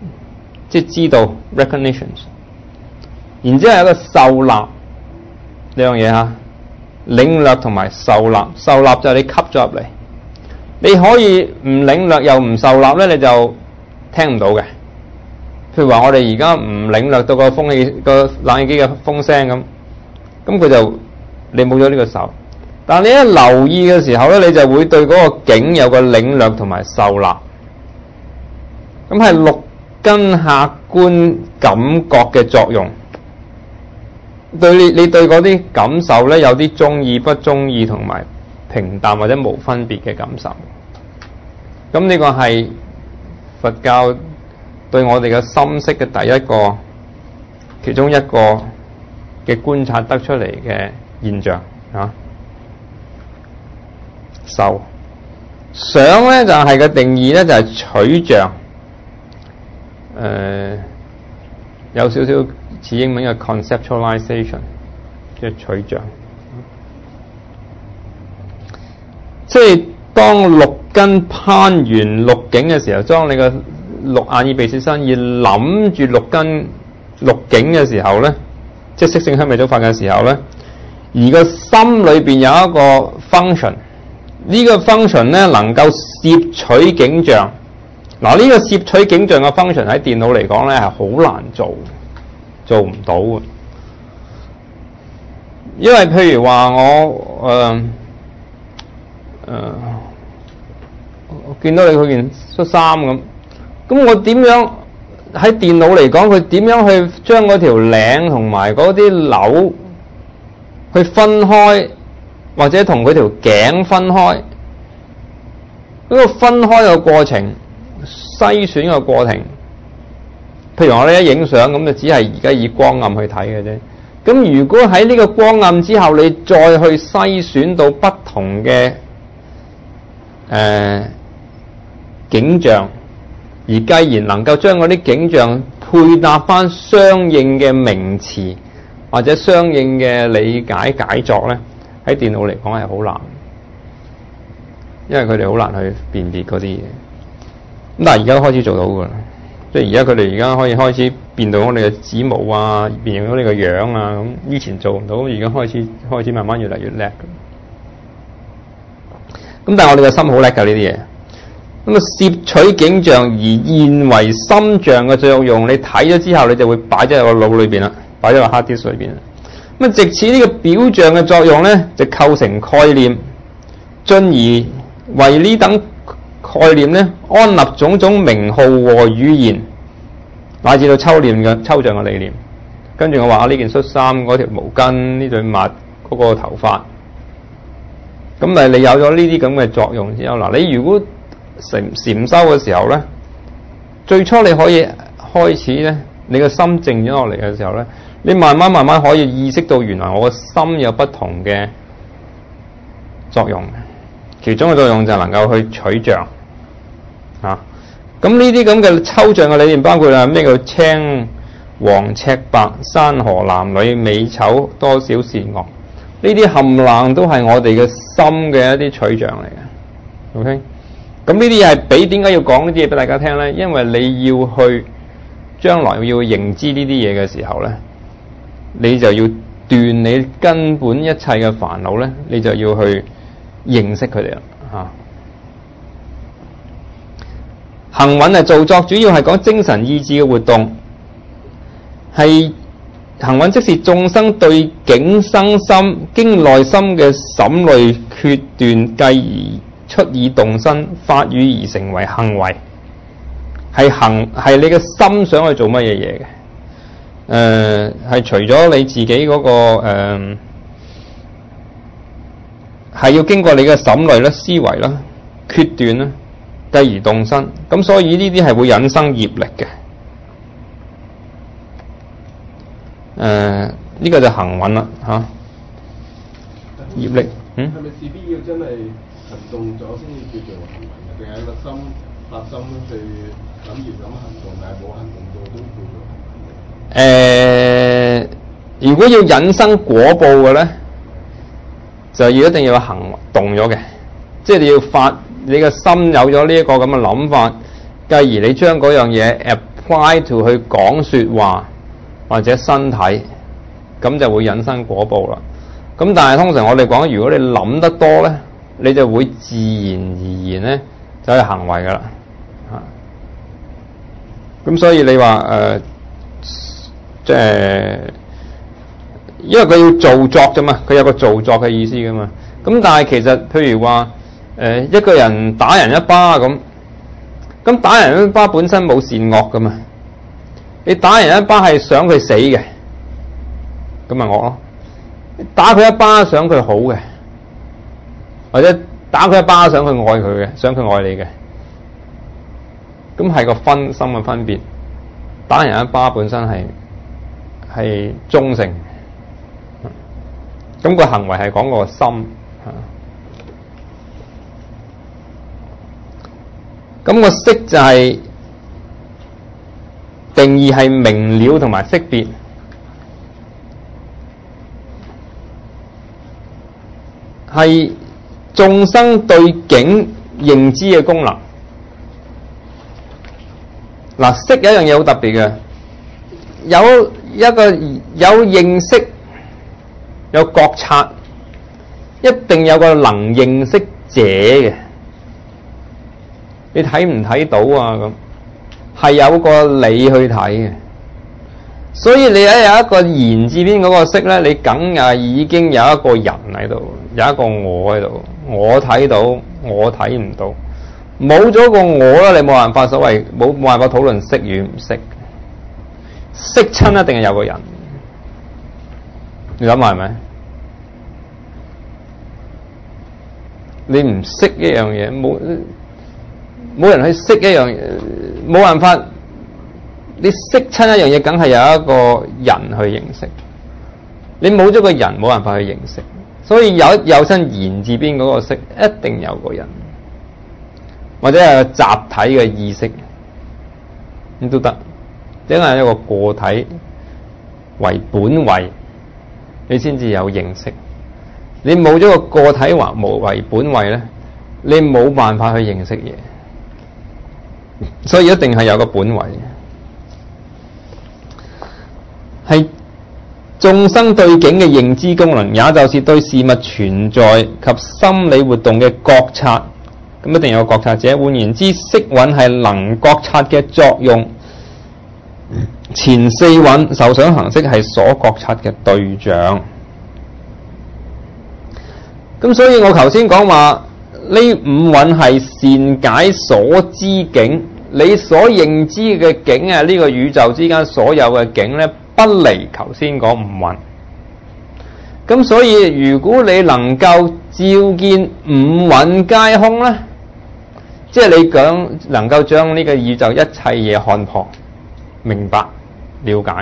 即係知道 recognitions， 然之後有一個受納， 兩樣嘢嚇，領略同埋受納。受納就係你吸咗入嚟，你可以唔領略又唔受納咧，你就聽唔到嘅。譬如話我哋而家唔領略到個風氣個冷氣機嘅風聲咁佢就你冇咗呢個受。但你一留意嘅時候咧，你就會對嗰個景有個領略同埋受納。咁係六根客觀感覺嘅作用。對你對嗰啲感受咧，有啲中意不中意同埋平淡或者無分別嘅感受。咁呢個係佛教對我哋嘅心識嘅其中一個嘅觀察得出嚟嘅現象啊。受想咧就係個定義咧就係取像，有少少似英文嘅 conceptualization 嘅取像，即係當六根攀緣六境嘅時候，當你個六眼耳鼻舌身意諗住六根六境嘅時候咧，即係色聲香味觸法嘅時候咧，而個心裏邊有一個 function。呢個 function 咧能夠攝取景象，嗱呢個攝取景象嘅 function 喺電腦嚟講咧係好難做唔到嘅，因為譬如話我見到你嗰件恤衫咁我點樣喺電腦嚟講，佢點樣去將嗰條領同埋嗰啲紐去分開？或者同佢條頸分開，嗰個分開嘅過程、篩選嘅過程，譬如我哋一影相咁，就只係而家以光暗去睇嘅啫。咁如果喺呢個光暗之後，你再去篩選到不同嘅景象，而繼然能夠將嗰啲景象配搭翻相應嘅名詞或者相應嘅理解解作咧。喺電腦嚟講係好難，因為佢哋好難去辨別嗰啲嘢。咁但係而家開始做到㗎啦，即係而家佢哋而家可以開始辨到我哋嘅指模啊，辨到你個樣啊咁。以前做唔到，而家開始慢慢越嚟越叻。咁但係我哋嘅心好叻㗎呢啲嘢。咁啊攝取景象而現為心象嘅作用，你睇咗之後，你就會擺咗喺個腦裏邊啦，擺咗個 hard disk 裏邊。咁藉此呢個表象嘅作用咧，就構成概念，進而為呢等概念咧安立種種名號和語言，乃至到抽象嘅理念。跟住我話呢件恤衫、嗰條毛巾、呢對襪、嗰個頭髮，咁咪你有咗呢啲咁嘅作用之後，嗱你如果禪修嘅時候咧，最初你可以開始咧，你個心靜咗落嚟嘅時候咧。你慢慢可以意識到，原來我個心有不同嘅作用，其中嘅作用就係能夠去取像啊。咁呢啲咁嘅抽象嘅理念，包括咩叫青黃赤白、山河男女、美醜多少善惡，呢啲冚唪唥都係我哋嘅心嘅一啲取像嚟嘅。OK，咁呢啲係點解要講呢啲嘢俾大家聽咧？因為你要去將來要認知呢啲嘢嘅時候咧。你就要斷你根本一切嘅煩惱咧，你就要去認識佢哋啦嚇。行蘊係造作，主要係講精神意志嘅活動，係行蘊即是眾生對境生心，經內心嘅審慮決斷，繼而出以動身，發語而成為行為，係你嘅心想去做乜嘢嘢嘅。係除咗你自己嗰個係要經過你嘅審慮啦、思維啦、決斷啦，繼而動身。咁所以呢啲係會引生業力嘅。呢個就行蘊啦嚇。業力， 係咪事必要真係行動咗先至叫做行蘊嘅？定係個心發心去諗住咁行動，但係冇行動到都叫做行蘊？ 如果要引生果報嘅咧，就要一定要行動咗嘅，即係你要你嘅心有咗呢一個咁嘅諗法，繼而你將嗰樣嘢 apply to 去講說話或者身體，咁就會引生果報啦。 咁但係通常我哋講，如果你諗得多咧，你就會自然而然咧就係行為噶啦。咁所以你話即係因為佢要做作啫嘛，佢有個做作嘅意思噶嘛。咁但係其實譬如話一個人打人一巴咁打人一巴本身冇善惡噶嘛。你打人一巴係想佢死嘅，咁咪惡咯。打佢一巴想佢好嘅，或者打佢一巴想佢愛佢嘅，想佢愛你嘅，咁係個分心嘅分別。打人一巴本身係中性，咁個行為係講個心。咁個識就係定義係明了同埋識別，係眾生對境認知嘅功能。嗱，識有一樣嘢好特別嘅，有一個有認識，有覺察，一定有個能認識者嘅。你睇唔睇到啊？咁係有個你去睇嘅，所以你有一個言字邊嗰個識咧，你梗係已經有一個人喺度，有一個我喺度，我睇到，我睇唔到，冇咗個我啦，你冇辦法所謂冇辦法討論識與唔識，識親一定係有個人，你諗下係咪？你唔識一樣嘢，冇人去識一樣嘢，冇辦法。你識親一樣嘢，梗係有一個人去認識。你冇咗個人，冇辦法去認識。所以有親言字邊嗰個識，一定有個人，或者係集體嘅意識，咁都得。因為一個個體為本位，你先至有認識。你冇咗個個體或無為本位咧，你冇辦法去認識嘢。所以一定係有個本位，係眾生對境嘅認知功能，也就是對事物存在及心理活動嘅覺察。咁一定有個覺察者。換言之，色蘊係能覺察嘅作用。前四蘊受想行識係所覺察嘅對象。咁所以我頭先講話呢五蘊係善解所知境，你所認知嘅境啊，呢個宇宙之間所有嘅境咧，不離頭先講五蘊。咁所以如果你能夠照見五蘊皆空咧，即係你講能夠將呢個宇宙一切嘢看破、明白、了解。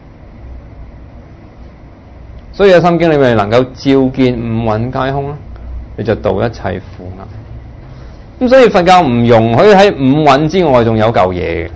所以喺《心經》裏面能夠照見五蘊皆空啦，你就度一切苦厄。咁所以佛教唔容許喺五蘊之外仲有嚿嘢嘅，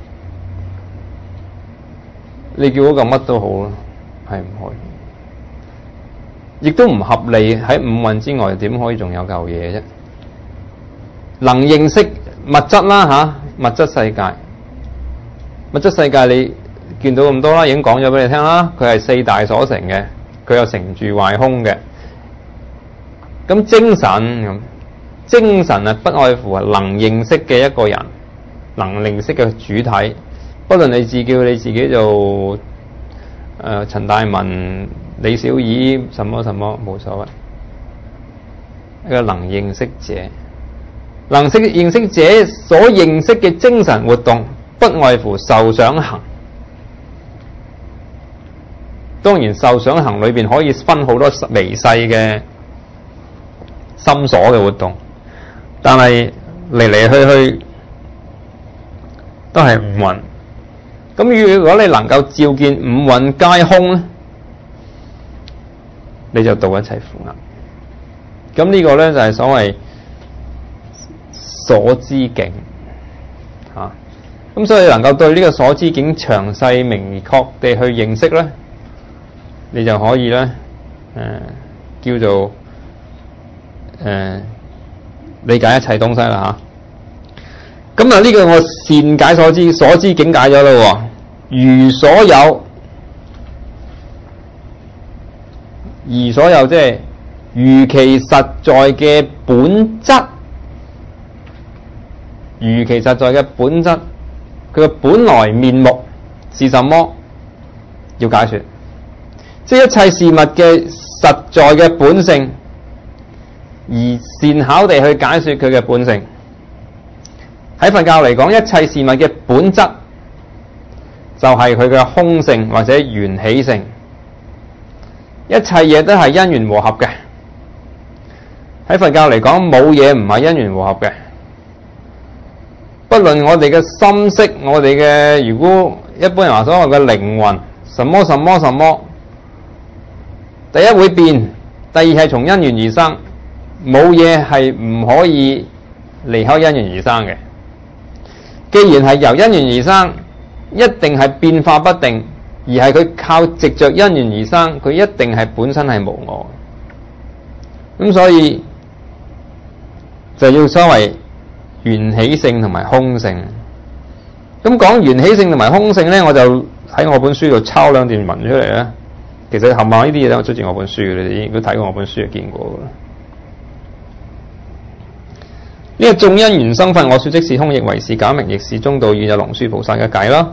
你叫嗰嚿乜都好啦，係唔可以，亦都唔合理。喺五蘊之外點可以仲有嚿嘢啫？能認識物質啦吓，物質世界，物質世界你見到咁多啦，已經講咗俾你聽啦，佢係四大所成嘅，佢有成住壞空嘅。咁精神啊，不外乎係能認識嘅一個人，能認識嘅主體。不論你叫你自己做陳大文、李小怡什麼什麼冇所謂，一個能認識者，認識者所認識嘅精神活動，不外乎受想行。當然受想行裏邊可以分好多微細嘅心所嘅活動，但係嚟嚟去去都係五蘊。咁如果你能夠照見五蘊皆空咧，你就度一切苦厄。咁呢個咧就係所謂所知境嚇。咁所以能夠對呢個所知境詳細明確地去認識咧，你就可以咧叫做理解一切東西啦嚇。咁啊呢個我善解所知，所知境解咗啦喎。如所有而所有即係如其實在嘅本質，如其實在嘅本質，佢嘅本來面目是什麼？要解說，即係一切事物嘅實在嘅本性，而善巧地去解說佢嘅本性。喺佛教嚟講，一切事物嘅本質就係佢嘅空性或者緣起性，一切嘢都係因緣和合嘅。喺佛教嚟講，冇嘢唔係因緣和合嘅。不論我哋嘅心識，我哋嘅如果一般人話所謂嘅靈魂，什麼什麼什麼，第一會變，第二係從因緣而生，冇嘢係唔可以離開因緣而生嘅。既然係由因緣而生，一定係變化不定，而係佢靠藉着因緣而生，佢一定係本身係無我。咁所以就要所謂緣起性同埋空性。咁講緣起性同埋空性呢，我就喺我本書度抄兩段文出嚟咧。其實冚唪唥呢啲嘢都出自我本書嘅，你哋如果睇過我本書就見過嘅。呢個眾因緣生法，我說即是空，亦為是假名，亦是中道義，就龍樹菩薩嘅解啦。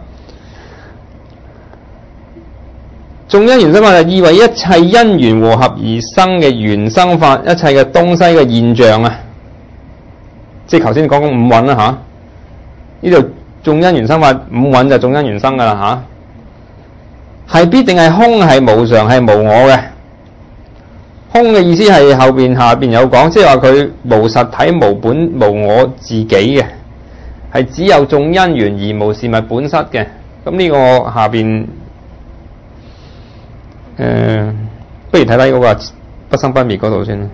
眾因緣生法就意為一切因緣和合而生嘅緣生法，一切嘅東西嘅現象啊，即係頭先講五蘊啦吓。呢度眾因緣生法，五蘊就眾因緣生噶啦吓，係必定係空，係無常，係無我嘅。空嘅意思係後邊下邊有講，即係話佢無實體、無本、無我自己嘅，係只有眾因緣而無事物本質嘅。咁呢個下邊不如睇睇嗰個不生不滅嗰度先啦。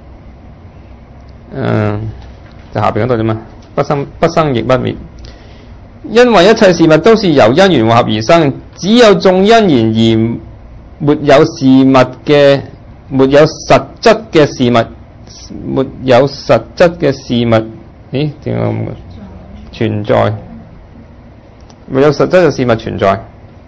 就下邊嗰度啫嘛，不生亦不滅。因為一切事物都是由因緣和合而生，只有眾因緣而沒有事物嘅。沒有實質嘅事物，沒有實質嘅事物，咦？點解咁存在？沒有實質嘅事物存在。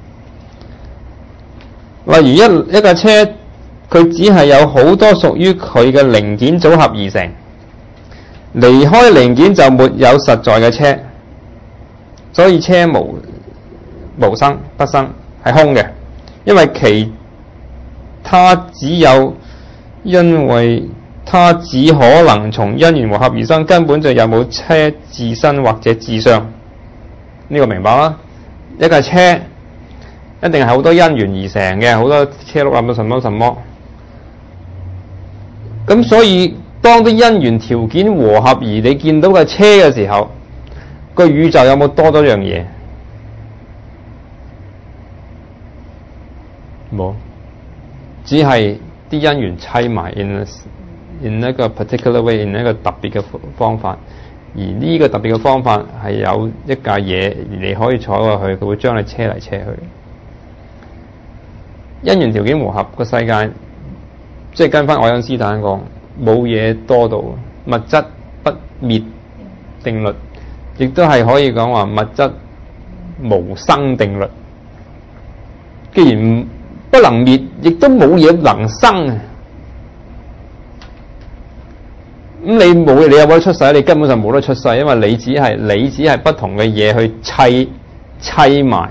例如一架車，佢只係有好多屬於佢嘅零件組合而成，離開零件就沒有實在嘅車，所以車無生不生，係空嘅，因為因為它只可能從因緣和合而生，根本就有冇車自身或者自相。呢個明白啦？一架車一定係好多因緣而成嘅，好多車轆啊，什麼什麼。咁所以當啲因緣條件和合而你見到架車嘅時候，個宇宙有冇多樣嘢？冇，只係啲因緣砌埋 in 一個 particular way， in 一個特別嘅方法。而呢個特別嘅方法係有一架嘢，而你可以坐過去，佢會將你車嚟車去。因緣條件和合個世界，即係跟翻愛因斯坦講，冇嘢多到物質不滅定律，亦都係可以講話物質無生定律。既然不能滅，亦都冇嘢能生。咁你冇嘢，你有冇得出世？你根本上冇得出世，因為你只係不同嘅嘢去砌埋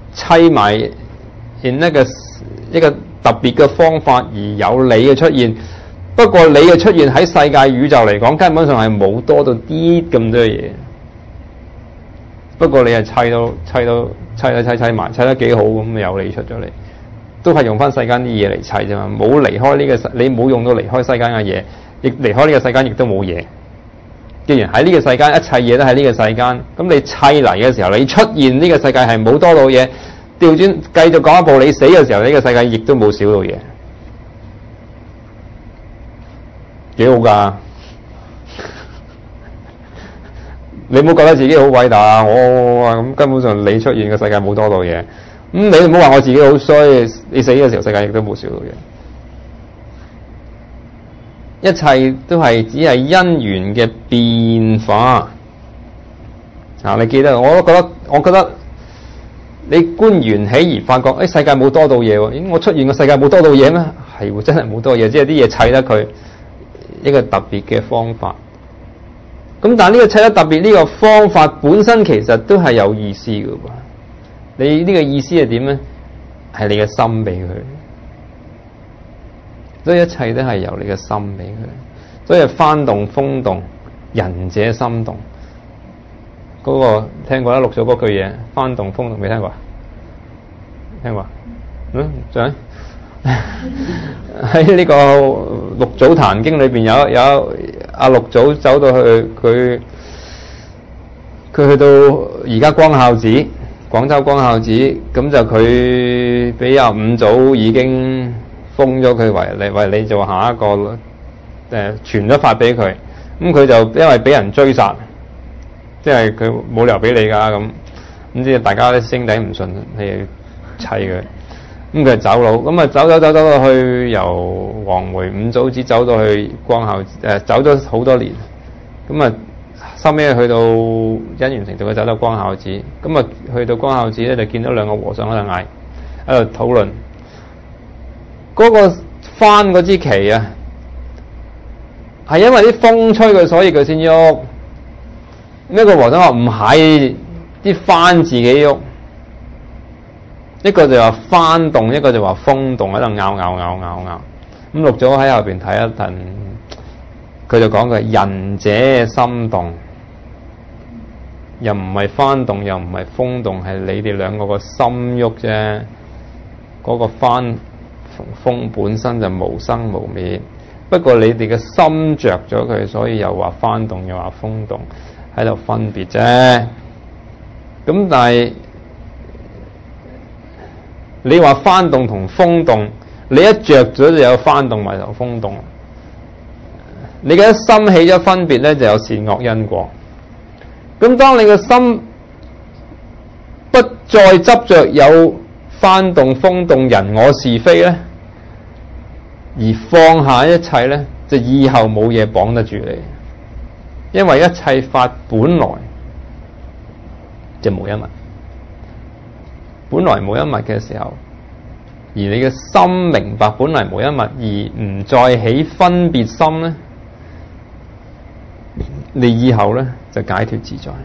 in 一個特別嘅方法而有你嘅出現。不過你嘅出現喺世界宇宙嚟講，根本上係冇多到啲咁多嘢。不過你係砌埋，砌得幾好咁，有你出咗嚟。都係用翻世間啲嘢嚟砌啫嘛，冇離開呢個世，你冇用到離開世間嘅嘢，亦離開呢個世間亦都冇嘢。既然喺呢個世間，一切嘢都喺呢個世間，咁你砌嚟嘅時候，你出現呢個世界係冇多到嘢，調轉繼續講一步，你死嘅時候，呢個世界亦都冇少到嘢，幾好噶？你唔好覺得自己好偉大，咁根本上你出現嘅世界冇多到嘢。你唔好話我自己好衰，你死嘅時候世界亦都冇少到嘢，一切都係只係因緣嘅變化。你記得，我覺得你觀緣起而發覺，世界冇多到嘢喎，我出現個世界冇多到嘢咩？ 係會真係冇多嘢，即係啲嘢砌得佢一個特別嘅方法。咁但係呢個砌得特別呢個方法本身其實都係有意思嘅喎。你呢個意思係點咧？係你嘅心俾佢，所以一切都係由你嘅心俾佢。所以幡動風動，仁者心動。嗰個聽過啦，錄咗嗰句嘢，幡動風動，未聽過啊？聽過啊？仲喺呢個六祖壇經裏邊有阿六祖走到去佢去到而家光孝寺，廣州光孝寺，咁就佢俾阿五祖已經封咗佢為你做下一個傳咗法俾佢，咁佢就因為俾人追殺，即係佢冇理由俾你噶咁即係大家啲兄弟唔信，你砌佢。咁佢就走佬，咁啊走到去由黃梅五祖寺走到去光孝，走咗好多年，咁啊收尾去到因緣成就，佢走到光孝寺，咁啊去到光孝寺咧就見到兩個和尚喺度嗌，喺度討論嗰個幡嗰支旗啊，係因為啲風吹佢，所以佢先喐。一個和尚話唔係，啲幡自己喐。一個就話幡動，一個就話風動，喺度拗。咁六祖喺後邊睇一陣，佢就講佢仁者心動，又唔係幡動，又唔係風動，係你哋兩個個心喐啫。嗰個幡風本身就無生無滅，不過你哋嘅心着咗佢，所以又話幡動，又話風動，喺度分別啫。咁但係你話幡動同風動，你一着咗就有幡動埋頭風動。你嘅心起咗分別咧，就有善惡因果。咁當你嘅心不再執着有幡動風動人我是非咧，而放下一切咧，就以後冇嘢綁得住你，因為一切法本來就無一物。本來無一物嘅時候，而你嘅心明白本來無一物，而唔再起分別心咧，你以後咧就解脫自在。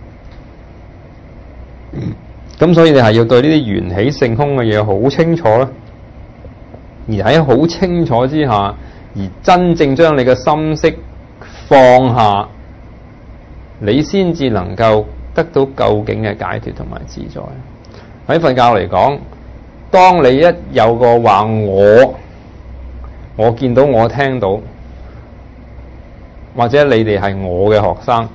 咁所以你係要對呢啲緣起性空嘅嘢好清楚啦，而喺好清楚之下，而真正將你嘅心識放下，你先至能夠得到究竟嘅解脫同埋自在。喺佛教嚟講，當你一有個話我見到我聽到，或者你哋係我嘅學生，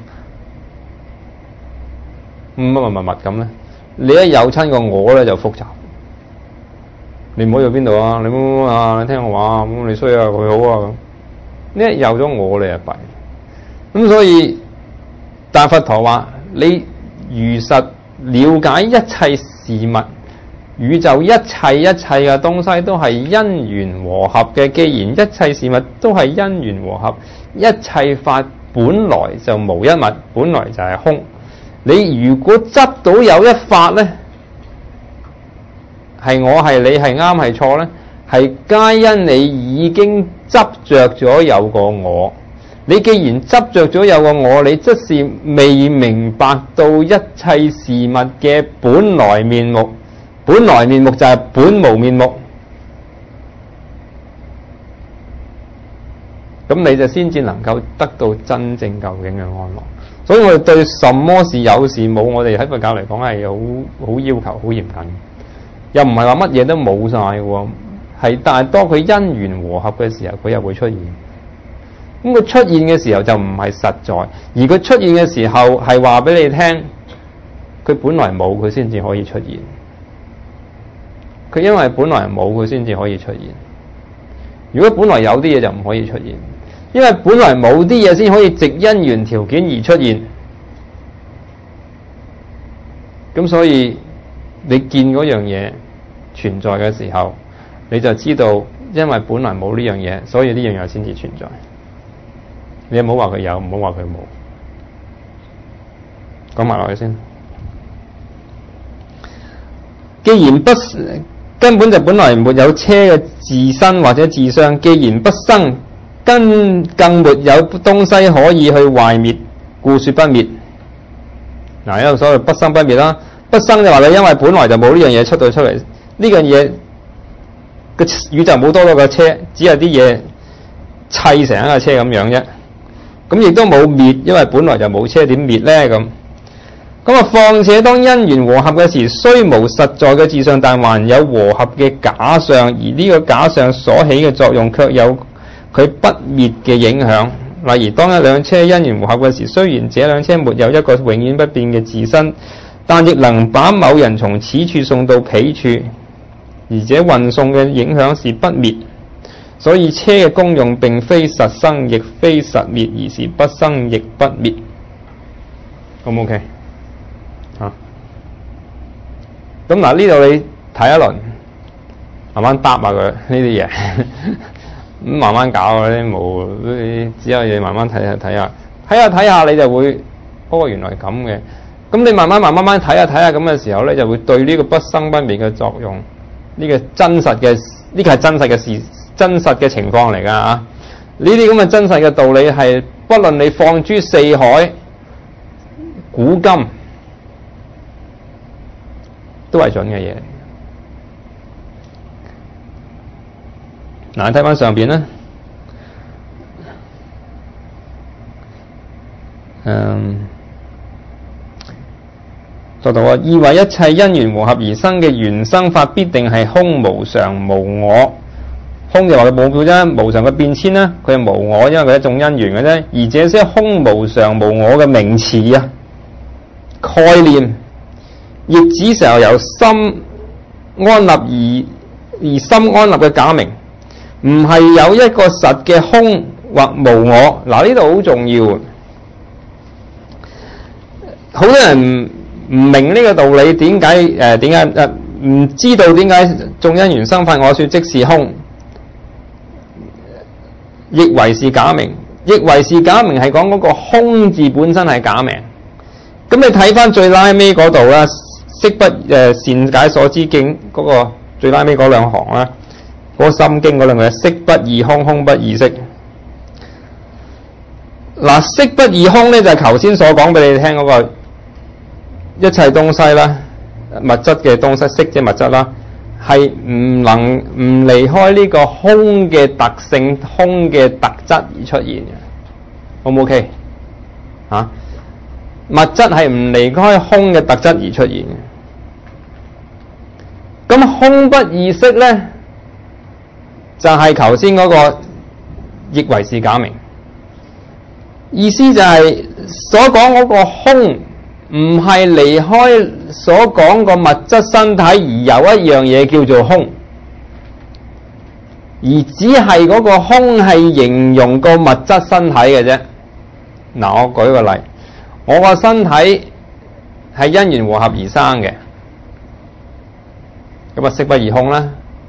乜咁咧，你一有親個我咧就複雜。你唔好去邊度啊？你乜啊？你聽我話，咁你衰啊，佢好啊咁。呢一有咗我你就弊。咁所以大佛陀話你如實了解一切事物，宇宙一切嘅東西都係因緣和合嘅。既然一切事物都係因緣和合，一切法本來就無一物，本來就係空。你如果執到有一法呢，係我係你係啱係錯呢，係皆因你已經執着咗有個我。你既然執着咗有個我，你即是未明白到一切事物嘅本來面目。本來面目就係本無面目，咁你就先至能夠得到真正究竟嘅安樂。所以我哋對什麼是有是冇，我哋喺佛教嚟講係好要求好嚴謹，又唔係話乜嘢都冇晒喎，係但係當佢因緣和合嘅時候，佢又會出現。咁佢出現嘅時候就唔係實在，而佢出現嘅時候係話俾你聽，佢本來冇，佢先至可以出現。佢因為本來冇，佢先至可以出現。如果本來有啲嘢就唔可以出現，因為本來冇啲嘢先可以藉因緣條件而出現。咁所以你見嗰樣嘢存在嘅時候，你就知道，因為本來冇呢樣嘢，所以呢樣嘢先至存在。你唔好話佢有，唔好話佢冇。講埋落去先。既然根本就本來沒有車嘅自身或者自相，既然不生，更沒有東西可以去壞滅，故說不滅。嗱，因為所謂不生不滅啦，不生就話你因為本來就冇呢樣嘢出到出嚟，呢樣嘢個宇宙冇多咗個車，只係啲嘢砌成一架車咁樣啫。咁亦都冇滅，因為本來就冇車，點滅呢？咁啊，況且當因緣和合嘅時，雖無實在嘅自相，但還有和合嘅假相，而呢個假相所起嘅作用，卻有佢不滅嘅影響。例如，當一輛車因緣和合嘅時，雖然這輛車沒有一個永遠不變嘅自身，但亦能把某人從此處送到彼處，而且運送嘅影響是不滅。所以車嘅功用並非實生，亦非實滅，而是不生亦不滅。好唔 OK？咁嗱，呢度你睇一輪，慢慢答下佢呢啲嘢，咁慢慢搞嗰啲冇，只有嘢慢慢睇下，你就會，原來咁嘅。咁你慢慢睇下咁嘅時候咧，就會對呢個不生不滅嘅作用，呢個係真實嘅事，真實嘅情況嚟噶啊！呢啲咁嘅真實嘅道理係，不論你放諸四海，古今，都係準嘅嘢。嗱，睇翻上邊啦，作到話，意為一切因緣和合而生嘅緣生法，必定係空無常無我。空就話佢冇啫，無常嘅變遷啦，佢係無我，因為佢係一種因緣嘅啫。而這些空無常無我嘅名詞啊、概念，亦只成由心安立而心安立嘅假名，唔係有一個實嘅空或無我。嗱，呢度好重要，好多人唔明呢個道理，點解唔知道點解眾因緣生法，我說即是空，亦為是假名。亦為是假名係講嗰個空字本身係假名。咁你睇翻最拉尾嗰度啦，識不善解所知境嗰個最拉尾嗰兩行啦，嗰個心經嗰兩句，識不異空，空不異色。嗱，識不異空咧就係頭先所講俾你聽嗰個一切東西啦，物質嘅東西，識即係物質啦，係唔離開呢個空嘅特性、空嘅特質而出現嘅。好唔 OK？嚇？物質係唔離開空嘅特質而出現嘅。咁空不異色咧，就係頭先嗰個亦為是假名。意思就係所講嗰個空，唔係離開所講個物質身體而有一樣嘢叫做空，而只係嗰個空係形容個物質身體嘅啫。嗱，我舉個例，我個身體係因緣和合而生嘅，咁啊識不異空啦。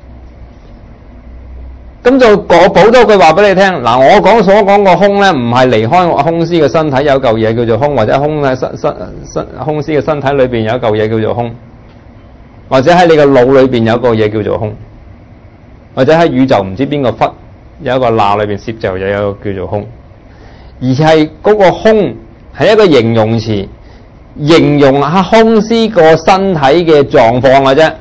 咁就我補多句話俾你聽，嗱，我所講個空咧，唔係離開我空師嘅身體有嚿嘢叫做空，或者空喺空師嘅身體裏邊有一嚿嘢叫做空，或者喺你個腦裏邊有一個嘢叫做空，或者喺宇宙唔知邊個忽有一個罅裏邊攝就有一個叫做空，而係嗰個空係一個形容詞，形容下空師個身體嘅狀況嘅啫，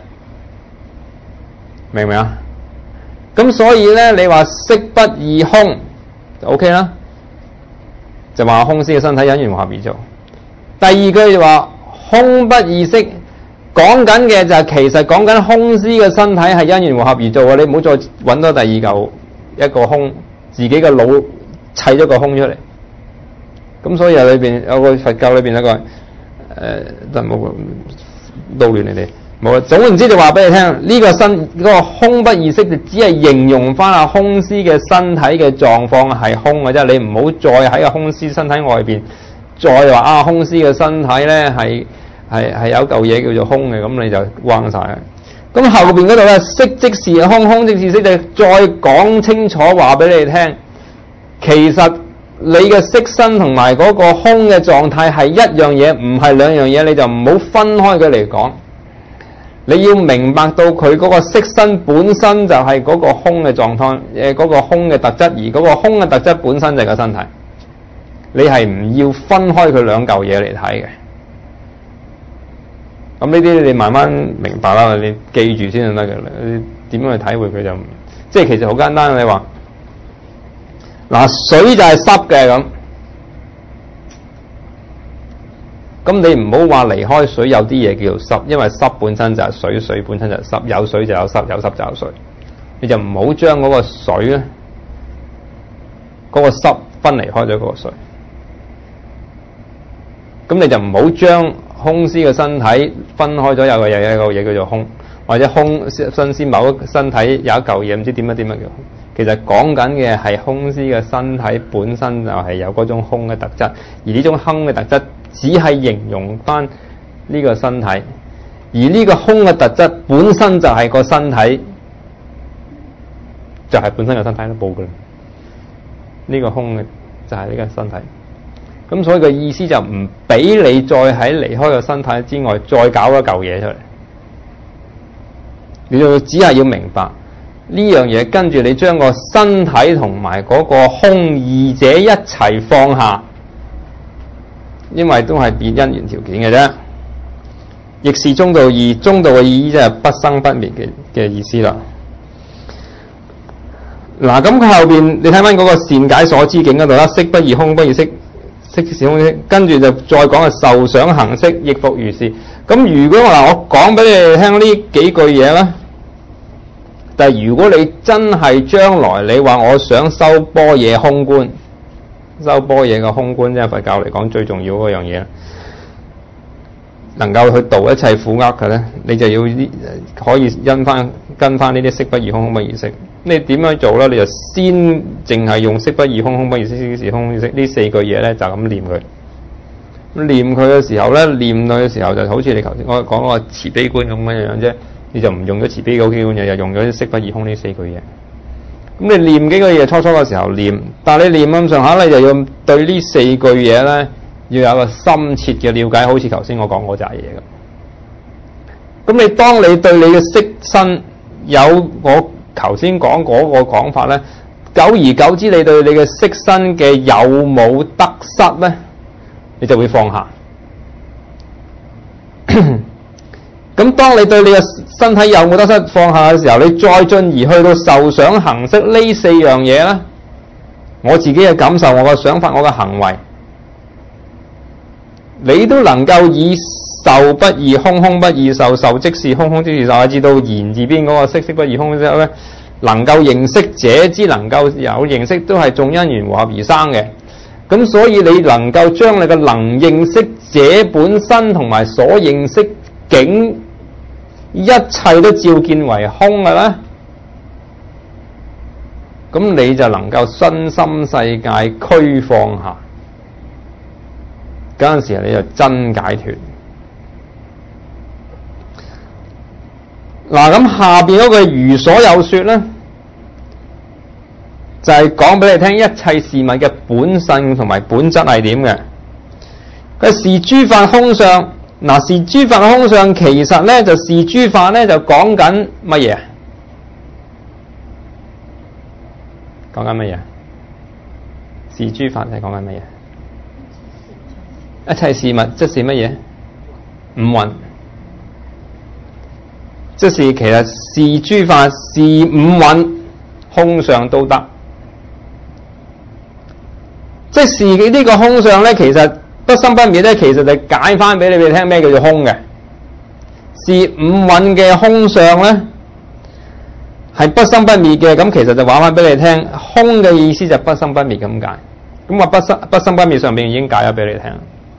明唔明啊？咁所以咧，你話識不異空就 OK 啦，就話空師嘅身體因緣和合而做。第二句就話空不異色，講緊嘅就係其實講緊空師嘅身體係因緣和合而做啊！你唔好再揾多第二嚿一個空，自己嘅腦砌咗個空出嚟。咁所以裏邊有個佛教裏邊有個就冇撈亂你哋。冇，總言之就話俾你聽，呢個嗰個空不異色就只係形容翻阿空師嘅身體嘅狀況係空嘅啫，你唔好再喺個空師身體外邊再話空師嘅身體咧係有嚿嘢叫做空嘅，咁你就彎晒啦。咁後邊嗰度咧，色即是空，空即是色，就再講清楚話俾你聽，其實你嘅色身同埋嗰個空嘅狀態係一樣嘢，唔係兩樣嘢，你就唔好分開佢嚟講。 你要明白到佢嗰個色身本身就係嗰個空嘅狀態，嗰個空嘅特質，而嗰個空嘅特質本身就係個身體。你係唔要分開佢兩嚿嘢嚟睇嘅。咁呢啲你慢慢明白啦，你記住先就得嘅。你點樣去體會佢就，即係其實好簡單。你話嗱，水就係濕嘅咁。咁你唔好話離開水有啲嘢叫做濕，因為濕本身就係水，水本身就係濕，有水就有濕，有濕就有水。你就唔好將嗰個水咧，嗰個濕分離開咗嗰個水。咁你就唔好將空師嘅身體分開咗，有個嘢叫做空，或者空新師某一身體有一嚿嘢唔知點樣叫空。其實講緊嘅係空師嘅身體本身就係有嗰種空嘅特質，而呢種空嘅特質只係形容翻呢個身體，而呢個空嘅特質本身就係個身體，就係本身嘅身體都冇噶啦。呢個空嘅就係呢個身體，咁所以個意思就唔俾你再喺離開個身體之外再搞一嚿嘢出嚟，你就只係要明白呢樣嘢，跟住你將個身體同埋嗰個空二者一齊放下。因為都係變因緣條件嘅啫，亦是中道義。中道嘅意義即係不生不滅嘅意思啦。嗱，咁佢後邊你睇翻嗰個善解所知境嗰度啦，色不異空不異色，色即是空色，跟住就再講嘅受想行識亦復如是。咁如果我講俾你哋聽呢幾句嘢咧，但係如果你真係將來你話我想修般若空觀，修般若嘅空觀，即係佛教嚟講最重要嗰樣嘢，能夠去度一切苦厄嘅咧，你就要可以跟翻呢啲色不異空，空不異色。你點樣做咧？你就先淨係用色不異空，空不異色，色即是空色呢四句嘢咧，就咁念佢。念佢嘅時候咧，念佢嘅時候就好似你頭先我講個慈悲觀咁樣啫，你就唔用咗慈悲嗰幾個嘢，又用咗色不異空呢四句嘢。咁你念幾個嘢，初嘅時候念，但係你念咁上下咧，就要對呢四句嘢咧，要有個深切嘅了解，好似頭先我講嗰扎嘢咁。咁你當你對你嘅色身有我頭先講嗰個講法咧，久而久之，你對你嘅色身嘅有冇得失咧，你就會放下。咁當你對你嘅身體有冇得失放下嘅時候，你再進而去到受想行識呢四樣嘢咧，我自己嘅感受、我嘅想法、我嘅行為，你都能夠以受不異空，空不異受，受即是空，空即是受，乃至到言字邊嗰個色，色不異空之後咧，能夠認識者之能夠有認識，都係眾因緣和合而生嘅。咁所以你能夠將你嘅能認識者本身同埋所認識境一切都照見為空嘅咧，咁你就能夠身心世界俱放下，嗰陣時你就真解脫。嗱，咁下邊嗰句如所有說咧，就係講俾你聽一切事物嘅本性同埋本質係點嘅。佢是諸法空相。嗱，是諸法空相，其實咧就是諸法咧就講緊乜嘢？講緊乜嘢？是諸法係講緊乜嘢？一切事物即是乜嘢？五蘊。即是其實是諸法是五蘊空相都得。即是呢個空相咧，其實不生不滅咧，其實就解翻俾你哋聽咩叫做空嘅。是五蘊嘅空相咧，係不生不滅嘅。咁其實就話翻俾你聽，空嘅意思就不生不滅咁解。咁話不生不滅上邊已經解咗俾你聽。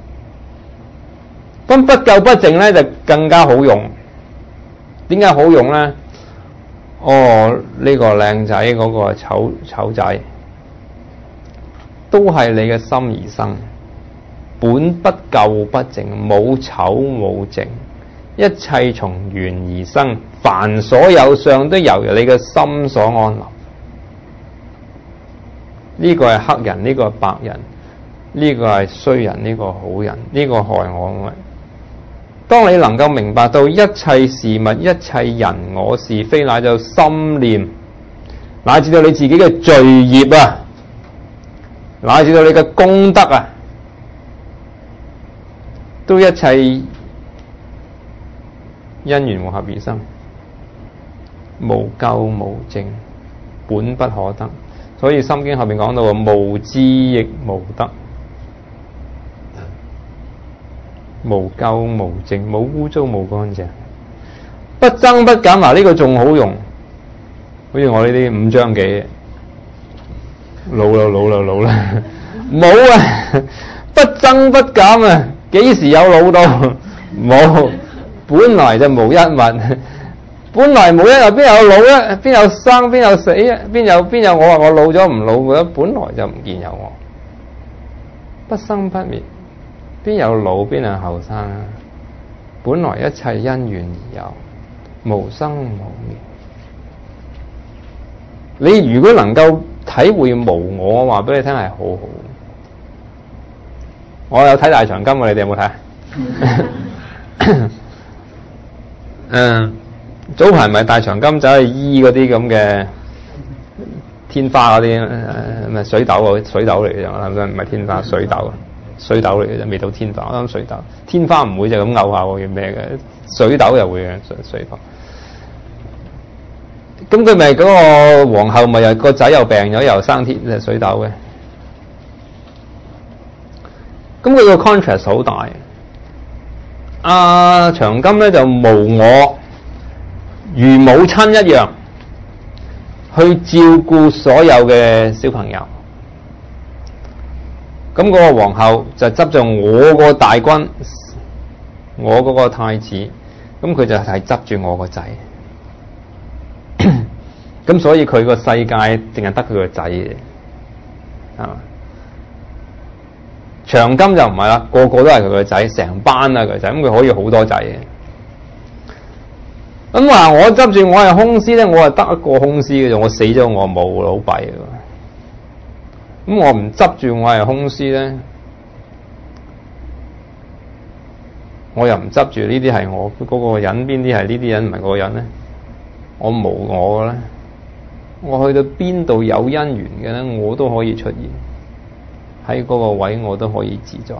咁不垢不淨咧就更加好用。點解好用咧？哦，呢個靚仔，嗰個醜仔，都係你嘅心而生。本不垢不淨，冇醜冇淨，一切從緣而生，凡所有相都由你嘅心所安立。呢個係黑人，呢個係白人，呢個係衰人，呢個好人，呢個害我， 當你能夠明白到一切事物、一切人我是非，乃就心念，乃至到你自己嘅罪孽啊，乃至到你嘅功德啊，都一切因緣和合而生，無咎無證，本不可得。所以心經後面講到無智亦無得，無咎無證，冇污糟冇乾淨，不增不減。嗱，呢個仲好用，好似我呢啲5章幾老啦，冇啊，不增不減啊，幾時有老到？冇，本來就無一物。本來冇一日，邊有老咧？邊有生？邊有死啊？邊有我話我老咗唔老嘅？本來就唔見有我，不生不滅，邊有老？邊有後生啊？本來一切因緣而有，無生無滅。你如果能夠體會無我，我話俾你聽係好好。我有睇大長今嘅，你哋有冇睇？早排咪大長今走去醫嗰啲咁嘅天花嗰啲咩水痘啊，水痘嚟嘅啫，唔係天花，水痘嚟嘅啫，未到天花。我諗水痘，天花唔會就咁嘔下喎，叫咩嘅？水痘又會嘅水痘。咁佢咪嗰個皇后咪又個仔又病咗，又生水痘嘅。咁佢個 contrast 好大。阿長今咧就無我。如母親一樣去照顧所有嘅小朋友，咁嗰個皇后就執着我個大軍，我嗰個太子，咁佢就係執住我個仔，咁所以佢個世界淨係得佢個仔嘅，係嘛？長今就唔係啦，個個都係佢個仔，成班啊佢仔，咁佢可以好多仔嘅。咁話我執住我係空師咧，我係得一個空師嘅啫，我死咗我冇老弊嘅。咁我唔執住我係空師咧，我又唔執住呢啲係我嗰個人，邊啲係呢啲人唔係嗰個人咧？我冇我嘅咧，我去到邊度有因緣嘅咧，我都可以出現喺嗰個位，我都可以自在。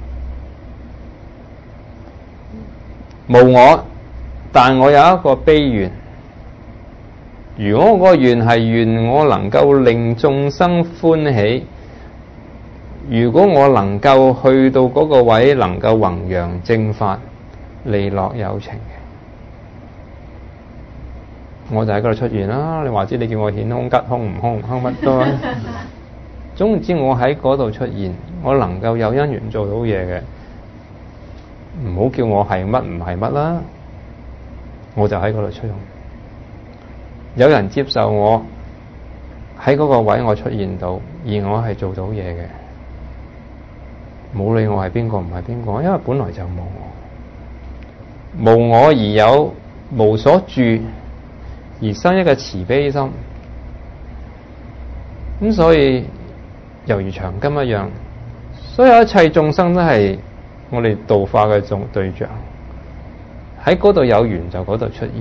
無我。但我有一個悲願，如果我個願係願我能夠令眾生歡喜，如果我能夠去到嗰個位，能夠弘揚正法、利樂有情嘅，我就喺嗰度出現啦。你話知你叫我顯空吉空唔空唔空乜都，總之我喺嗰度出現，我能夠有因緣做到嘢嘅，唔好叫我係乜唔係乜啦。我就喺嗰度出用，有人接受我喺嗰個位，我出現到，而我係做到嘢嘅，冇理我係邊個唔係邊個，因為本來就冇我，無我而有無所住，而生一個慈悲心。咁所以猶如長今一樣，所有一切眾生都係我哋度化嘅對象。喺嗰度有緣就嗰度出現，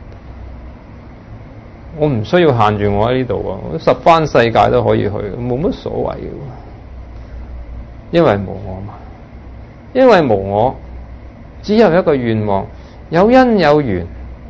我唔需要限住我喺呢度啊！我十番世界都可以去，冇乜所謂嘅，因為無我嘛。因為無我，只有一個願望，有因有緣。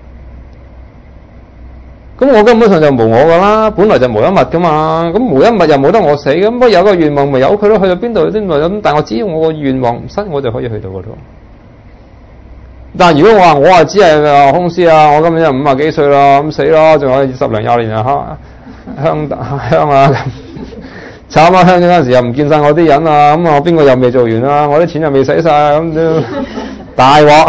咁我根本上就無我噶啦，本來就無一物噶嘛。咁無一物又冇得我死，咁不過有個願望咪由佢咯，去到邊度邊度咁。但我只要我個願望唔失，我就可以去到嗰度。但如果我話只係空師啊，我今年就50幾歲啦，咁死啦，仲有10零20年啊，香啊咁，慘啊！香嗰陣時又唔見晒我啲人啊，咁我邊個又未做完啊？我啲錢又未使晒，咁都大鑊。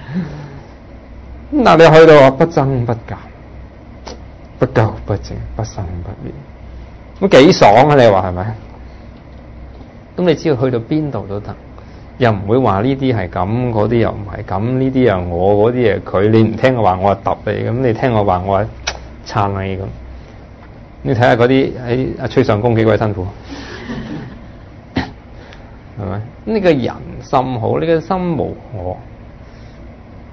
咁但你去到不增不減，不垢不淨，不生不滅，咁幾爽啊！你話係咪？咁你只要去到邊度都得。又唔會話呢啲係咁，嗰啲又唔係咁，呢啲又我，嗰啲係佢。你唔聽我話，我係揼你咁；你聽我話，我係撐你咁。你睇下嗰啲喺阿崔相公幾鬼辛苦，係咪？呢個人心好，呢個心無我，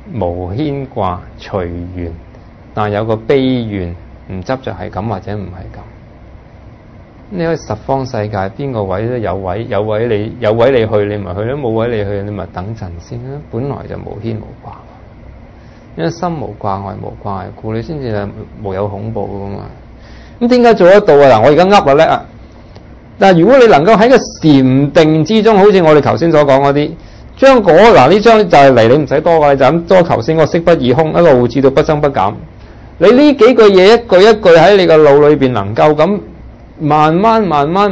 無牽掛隨緣，但有個悲願，唔執着係咁或者唔係咁。你喺十方世界邊個位都有位你去，你咪去咯；冇位你去，你咪等陣先啦。本來就無牽無掛，因為心無掛礙無掛礙故，你先至係無有恐怖噶嘛。咁點解做得到啊？嗱，我而家噏啊叻啊！但係如果你能夠喺個禪定之中，好似我哋頭先所講嗰啲，將呢張就係嚟，你唔使多㗎，你就咁多頭先個色不異空，一個護持到不增不減。你呢幾句嘢一句一句喺你個腦裏邊能夠咁慢慢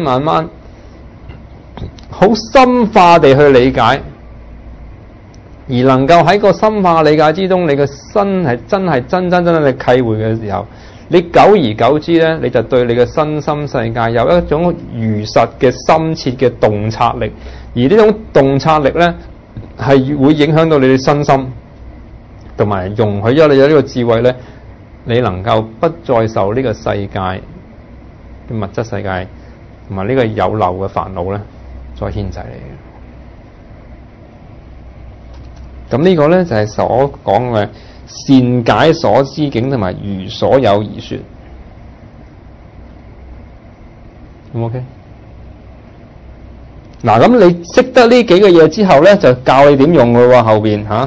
好深化地去理解，而能夠喺個深化理解之中，你個身係真係契會嘅時候，你久而久之咧，你就對你嘅身心世界有一種如實嘅深切嘅洞察力，而呢種洞察力咧係會影響到你嘅身心，同埋容許咗你有呢個智慧咧，你能夠不再受呢個世界嘅物質世界同埋呢個有漏嘅煩惱咧再牽制你。咁呢個咧就係所講嘅善解所知境同埋如所有而說。OK？ 嗱，咁你識得呢幾個嘢之後咧，就教你點用嘅喎。後邊嚇，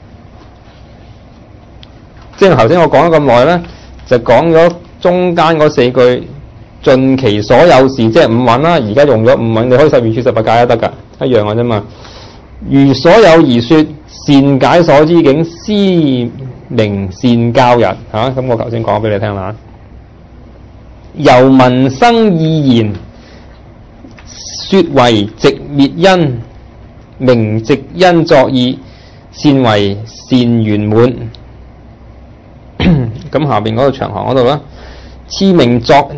即係頭先我講咗咁耐咧，就講咗中間嗰4句，盡其所有時，即係五蘊啦。而家用咗五蘊，你可以12處18界都得㗎，一樣嘅啫嘛。如所有而說，善解所知境，斯名善教人嚇。咁我頭先講俾你聽啦。由聞生意言，說為寂滅因，名寂因作意，善為善圓滿。咁下邊嗰個長行嗰度啦，次名作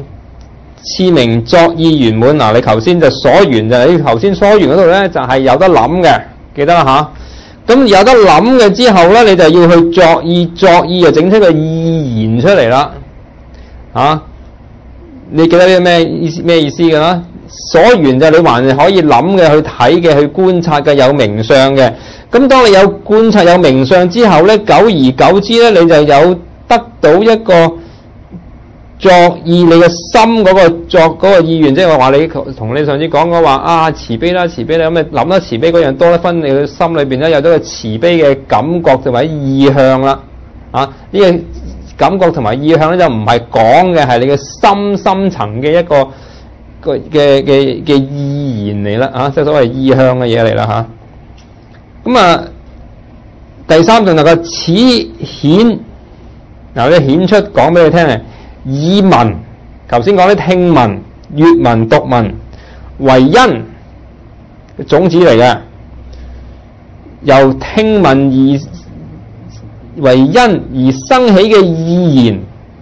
意圓滿。嗱，你頭先就所緣就係你頭先所緣嗰度咧，就係有得諗嘅，記得啦吓。咁有得諗嘅之後咧，你就要去作意，作意就整出個意言出嚟啦。啊，你記得呢個咩意思㗎啦？所緣就係你還係可以諗嘅、去睇嘅、去觀察嘅、有名相嘅。咁當你有觀察有名相之後咧，久而久之咧，你就有得到一個作意，你嘅心嗰個作嗰個意願，即係話你同你上次講嘅話啊，慈悲啦，慈悲啦，咁你諗得慈悲嗰樣多一分，你嘅心裏邊咧有咗個慈悲嘅感覺同埋意向啦。啊，呢個感覺同埋意向咧就唔係講嘅，係你嘅心深層嘅一個嘅意言嚟啦。啊，即係所謂意向嘅嘢嚟啦嚇。咁啊，第三種就係此顯，嗱，你顯出講俾你聽嘅，以聞，頭先講啲聽聞、閱聞、讀聞為因種子嚟嘅，由聽聞而為因而生起嘅意言。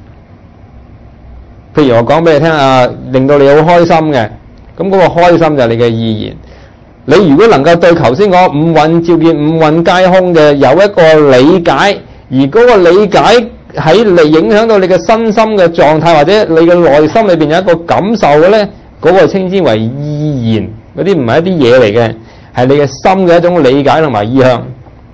譬如我講俾你聽啊，令到你好開心嘅，咁嗰個開心就係你嘅意言。你如果能夠對頭先講五蘊照見五蘊皆空嘅有一個理解，而嗰個理解喺嚟影響到你嘅身心嘅狀態，或者你嘅內心裏邊有一個感受嘅咧，嗰個稱之為意言。嗰啲唔係一啲嘢嚟嘅，係你嘅心嘅一種理解同埋意向，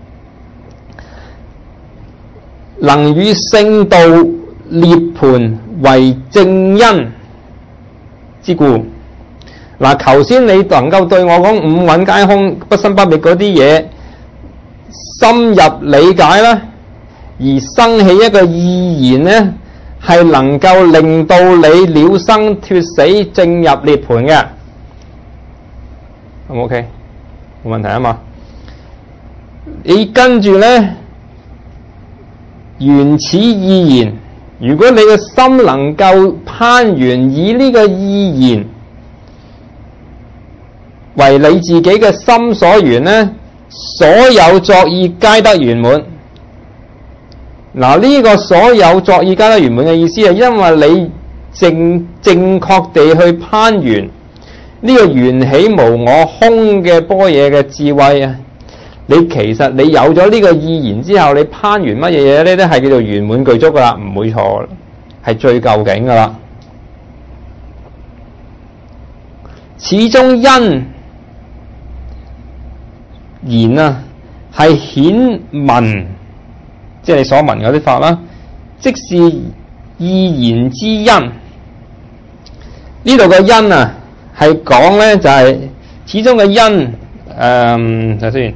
能與聖道涅槃為正因之故。嗱，頭先你能夠對我講五蘊皆空、不生不滅嗰啲嘢深入理解啦，而生起一個意言咧，係能夠令到你了生脫死、正入涅槃嘅，咁 OK， 冇問題啊嘛。你跟住咧，緣此意言，如果你嘅心能夠攀緣以呢個意言為你自己嘅心所緣呢，所有作意皆得圓滿。嗱，呢個所有作意皆得圓滿嘅意思係因為你正確地去攀緣呢個緣起無我空嘅般若嘅智慧啊！你其實你有咗呢個意言之後，你攀緣乜嘢嘢呢？都係叫做圓滿具足噶啦，唔會錯，係最究竟噶啦。始終因言啊，係顯聞即係你所聞嗰啲法啦，即是義言之因。呢度個因啊，係講咧就係、始終嘅因，睇下先。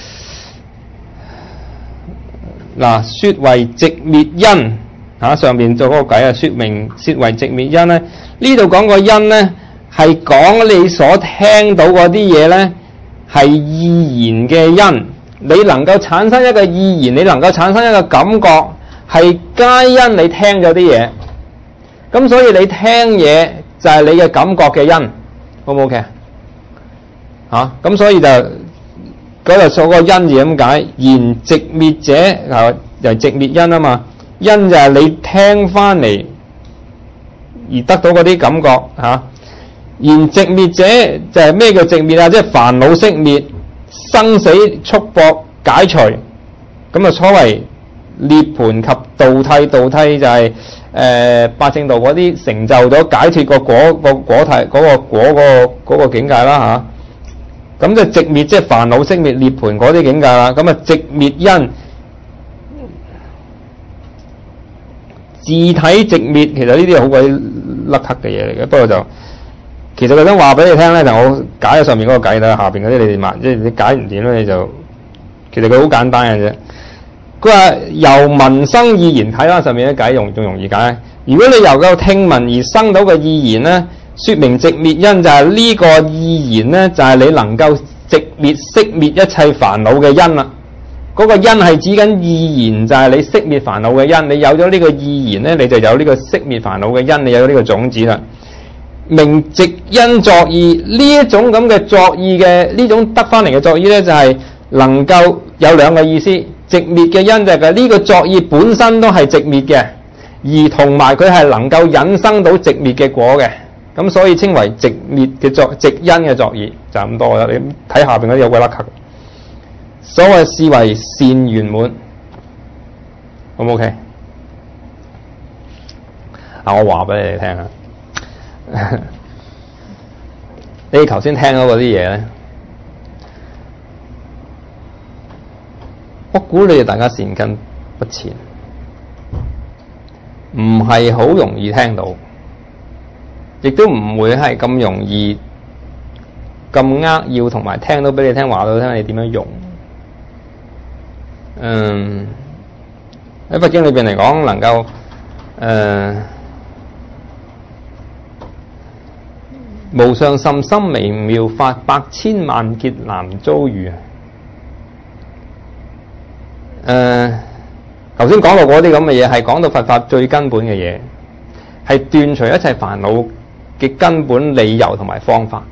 嗱，說為寂滅因上邊做嗰個偈啊，說明說為寂滅因咧。呢度講個因咧，係講你所聽到嗰啲嘢咧，係意言嘅因。你能夠產生一個意言，你能夠產生一個感覺，係皆因你聽咗啲嘢。咁所以你聽嘢就係你嘅感覺嘅因，好唔好嘅？咁所以就嗰度數個因字咁解，言寂滅者就寂滅因啊嘛。因就係你聽翻嚟而得到嗰啲感覺言寂滅者就係咩叫寂滅啊？即係煩惱熄滅，生死束縛解除，咁啊所謂涅槃及道諦。道諦就係八正道嗰啲成就咗解脫個果諦嗰個境界啦咁就寂滅即係煩惱熄滅涅槃嗰啲境界啦。咁啊寂滅因自體寂滅，其實呢啲係好鬼甩咳嘅嘢嚟嘅。不過就其實佢想話俾你聽咧，就我解咗上面嗰個偈啦，下邊嗰啲你哋問，即係你解唔掂咧，你就其實佢好簡單嘅啫。佢話由聞生意言，睇翻上面啲偈仲容易解。如果你由個聽聞而生到嘅意言咧，說明寂滅因就係呢個意言咧，就係你能夠寂滅熄滅一切煩惱嘅因啦。嗰個因係指緊意言，就係你熄滅煩惱嘅因。你有咗呢個意言咧，你就有呢個熄滅煩惱嘅因，你有咗呢個種子啦。明寂因作意，呢一種咁嘅作意嘅呢種得翻嚟嘅作意咧，就係能夠有兩個意思。寂滅嘅因就係呢個作意本身都係寂滅嘅，而同埋佢係能夠引生到寂滅嘅果嘅，咁所以稱為寂滅嘅寂因嘅作意，就咁多啦。你睇下邊嗰啲有鬼甩咳。所謂視為善圓滿，好唔 OK？我話俾你哋聽啊，你頭先聽到嗰啲嘢咧，我估你哋大家善根不淺，唔係好容易聽到，亦都唔會係咁容易咁扼要，同埋聽到俾你聽，話到聽你點樣用。喺佛經裏邊嚟講，能夠無上甚深微妙法，百千萬劫難遭遇。頭先講到嗰啲咁嘅嘢，係講到佛法最根本嘅嘢，係斷除一切煩惱嘅根本理由同埋方法。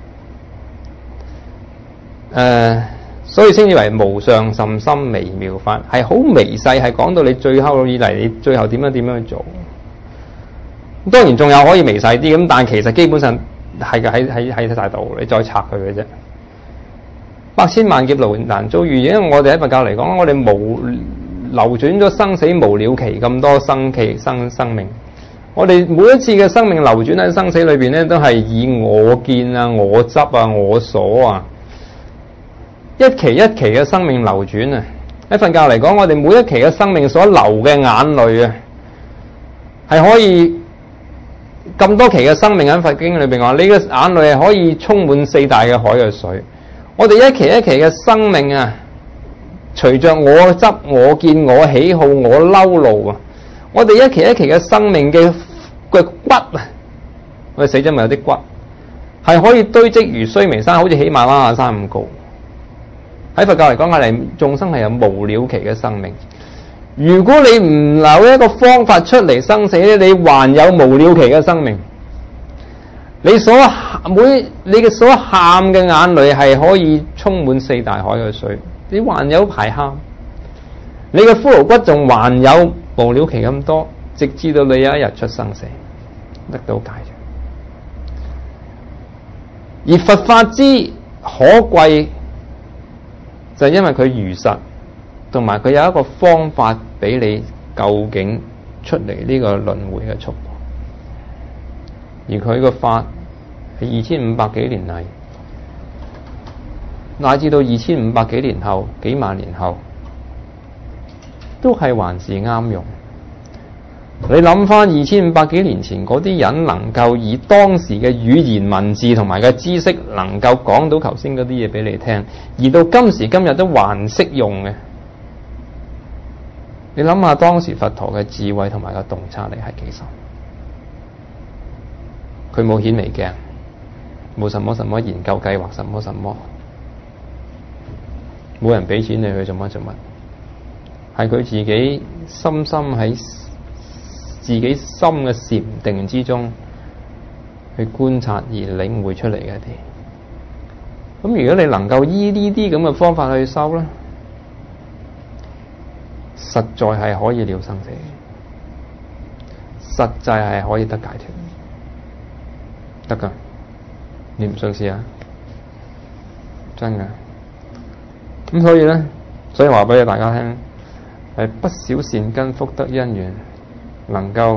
所以稱之為無上甚深微妙法，係好微細，係講到你最後以嚟，你最後點樣去做。當然仲有可以微細啲咁，但其實基本上係喺晒度，你再拆佢嘅啫。百千萬劫難遭遇，因為我哋喺佛教嚟講，我哋流轉咗生死無了期咁多生命，我哋每一次嘅生命流轉喺生死裏邊咧，都係以我見啊、我執啊、我所啊，一期一期嘅生命流轉啊。喺佛教嚟講，我哋每一期嘅生命所流嘅眼淚啊，係可以咁多期嘅生命喺佛經裏邊話，你嘅眼淚係可以充滿四大嘅海嘅水。我哋一期一期嘅生命啊，隨着我執、我見、我喜好、我嬲怒啊，我哋一期一期嘅生命嘅骨啊，我哋死咗咪有啲骨，係可以堆積如須彌山，好似喜馬拉雅山咁高。喺佛教嚟講，我哋眾生係有無了期嘅生命。如果你唔留一個方法出嚟生死咧，你還有無了期嘅生命。你嘅所喊嘅眼淚係可以充滿四大海嘅水，你還有排喊。你嘅骷髏骨仲還有無了期咁多，直至到你有一日出生死，得到解脫。而佛法之可貴，就係因為佢如實，同埋佢有一個方法俾你究竟出嚟呢個輪迴嘅束縛。而佢個法係2500幾年嚟，乃至到2500幾年後、幾萬年後， 都係還是啱用。你諗翻2500幾年前嗰啲人能夠以當時嘅語言文字同埋嘅知識，能夠講到頭先嗰啲嘢俾你聽，而到今時今日都還識用嘅。你諗下當時佛陀嘅智慧同埋個洞察力係幾深？佢冇顯微鏡，冇什麼什麼研究計劃，什麼什麼，冇人俾錢你去做乜做乜，係佢自己深深喺自己心嘅禪定之中去觀察而領會出嚟嘅一啲。咁如果你能夠依呢啲咁嘅方法去修咧，實在係可以了生死，實際係可以得解脫，得噶。你唔信試下，真噶。咁所以咧，所以話俾大家聽，係不少善根福德因緣，能夠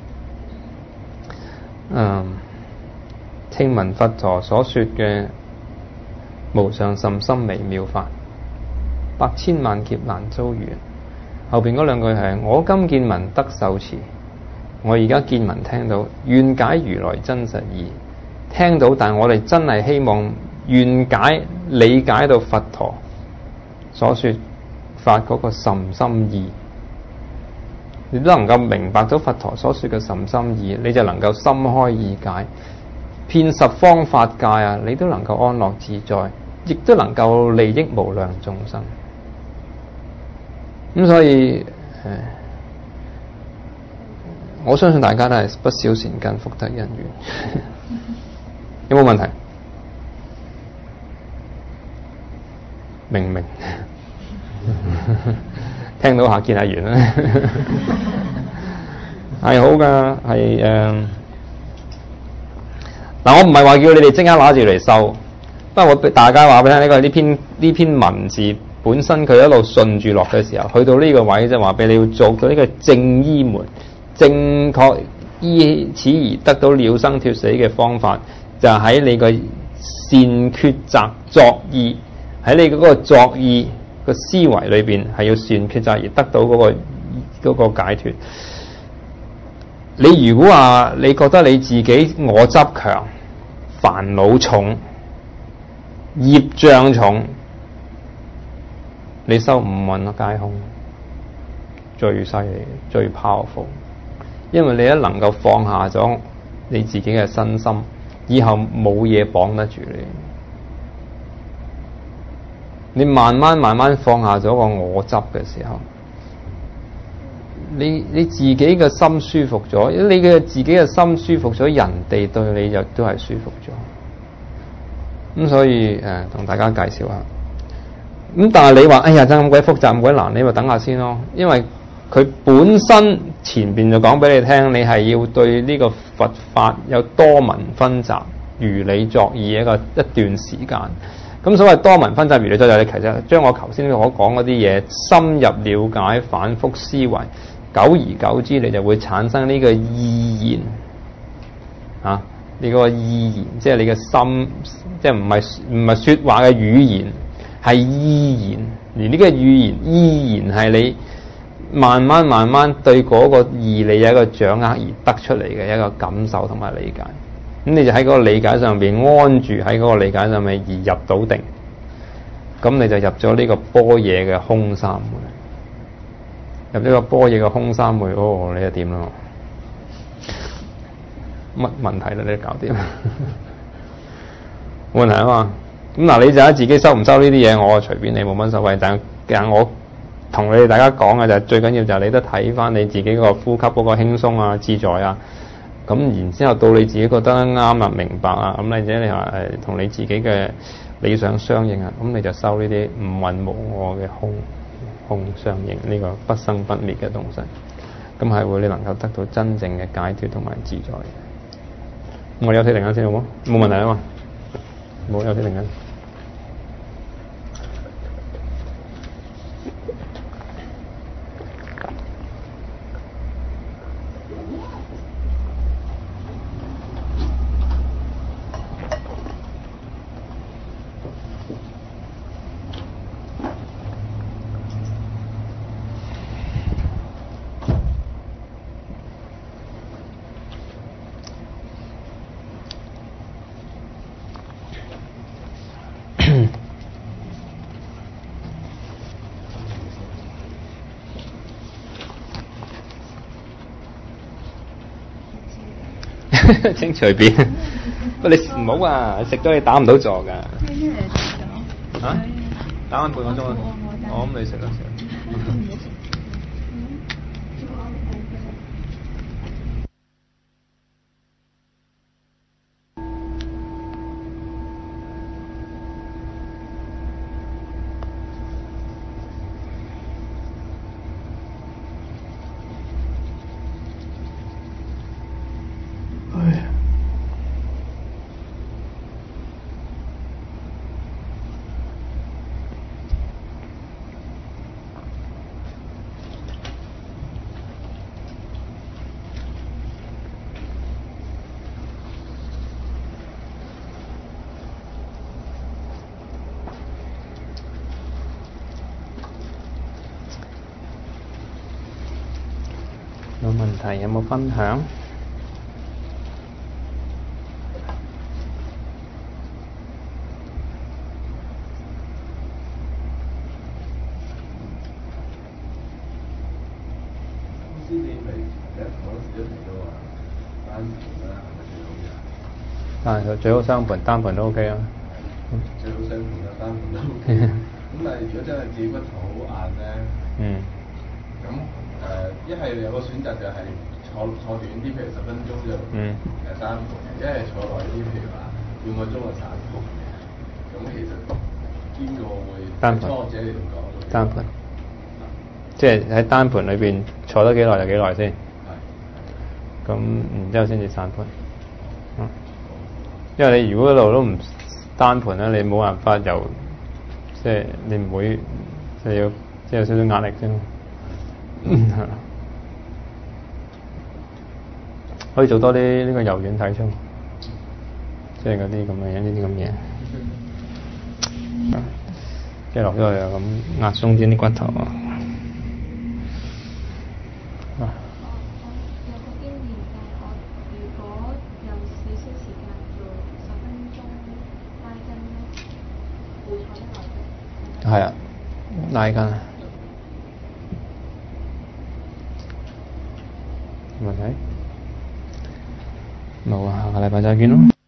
聽聞佛陀所說嘅無上甚深微妙法，百千萬劫難遭遇。後邊嗰兩句係：我今見聞得受持，我而家見聞聽到，願解如來真實義。聽到，但我哋真係希望願解理解到佛陀所說法嗰個甚深義。你都能夠明白到佛陀所說嘅甚深義，你就能夠心開意解，遍十方法界啊，你都能夠安樂自在，亦都能夠利益無量眾生。咁所以我相信大家都係不少善根福德因緣。有冇問題？明唔明？聽到下見下緣啦，係好噶，係嗱，我唔係話叫你哋即刻攞住嚟修，不過我俾大家話俾你聽，呢個呢篇文字本身佢一路順住落嘅時候，去到呢個位就話俾你要做到呢個正依門，正確依此而得到了生脫死嘅方法，就喺你個善抉擇作意，喺你嗰個作意個思維裏邊係要善抉擇而得到嗰個解脫。你如果話你覺得你自己我執強、煩惱重、業障重，你修五蘊皆空最犀利、最 powerful， 因為你一能夠放下咗你自己嘅身心，以後冇嘢綁得住你。你慢慢放下咗個我執嘅時候，你自己嘅心舒服咗，你嘅自己嘅心舒服咗，人哋對你就都係舒服咗。咁所以同大家介紹下。咁但係你話哎呀真係咁鬼複雜咁鬼難，你咪等下先咯。因為佢本身前邊就講俾你聽，你係要對呢個佛法有多聞分集、如理作意一段時間。咁所謂多聞分集、如理作意，你其實將我頭先所講嗰啲嘢深入了解、反覆思維，久而久之你就會產生呢個意言啊！你個意言即係你嘅心，即係唔係説話嘅語言，係意言。而呢個語言意言係你慢慢對嗰個義理有一個掌握而得出嚟嘅一個感受同埋理解。咁你就喺嗰個理解上邊安住，喺嗰個理解上面而入到定，咁你就入咗呢個般若嘅空三昧。入呢個般若嘅空三昧，你就掂咯？乜問題咧？你都搞掂？冇問題啊嘛。咁嗱，你就喺自己收唔收呢啲嘢，我隨便你，冇乜所謂。但係我同你哋大家講嘅就係最緊要就係你都睇翻你自己個呼吸嗰個輕鬆啊、自在啊。咁然之後到你自己覺得啱啊、明白啊，咁或者你話同你自己嘅理想相應啊，咁你就收呢啲五蘊無我嘅空相應呢個不生不滅嘅東西，咁係會你能夠得到真正嘅解脫同埋自在嘅。我休息陣間先好冇？冇問題啊嘛，冇休息陣間。 請隨便。不過你唔好啊，食咗你打唔到坐㗎。嚇？打翻半個鐘啊！我咁你食啦食。有問題有冇分享？ 師你咪第一堂嗰時都提到話單盤啦，係咪最好嘅？ 但係最好雙盤，單盤都 OK 啊。 最好雙盤啦，單盤都 OK。咁但係如果真係自己骨頭好硬咧，咁一係有個選擇就係坐短啲，譬如10分鐘就單盤；一係坐耐啲，譬如話半個鐘就散盤。咁其實邊個會單盤初者嚟講？ 單盤，即係喺單盤裏邊坐得幾耐就幾耐先。咁然之後先至散盤。因為你如果一路都唔單盤咧，你冇辦法由即係你唔會即係要即係有少少壓力啫。可以做多啲呢個柔軟體操，即係嗰啲咁嘅嘢，呢啲咁嘢，即係落咗去啊，咁壓鬆啲啲骨頭啊。 我有個經驗就係我如果有少少時間做10分鐘拉筋咧，會坐得耐啲。 係啊，拉筋。問題？冇啊，下個禮拜再見咯。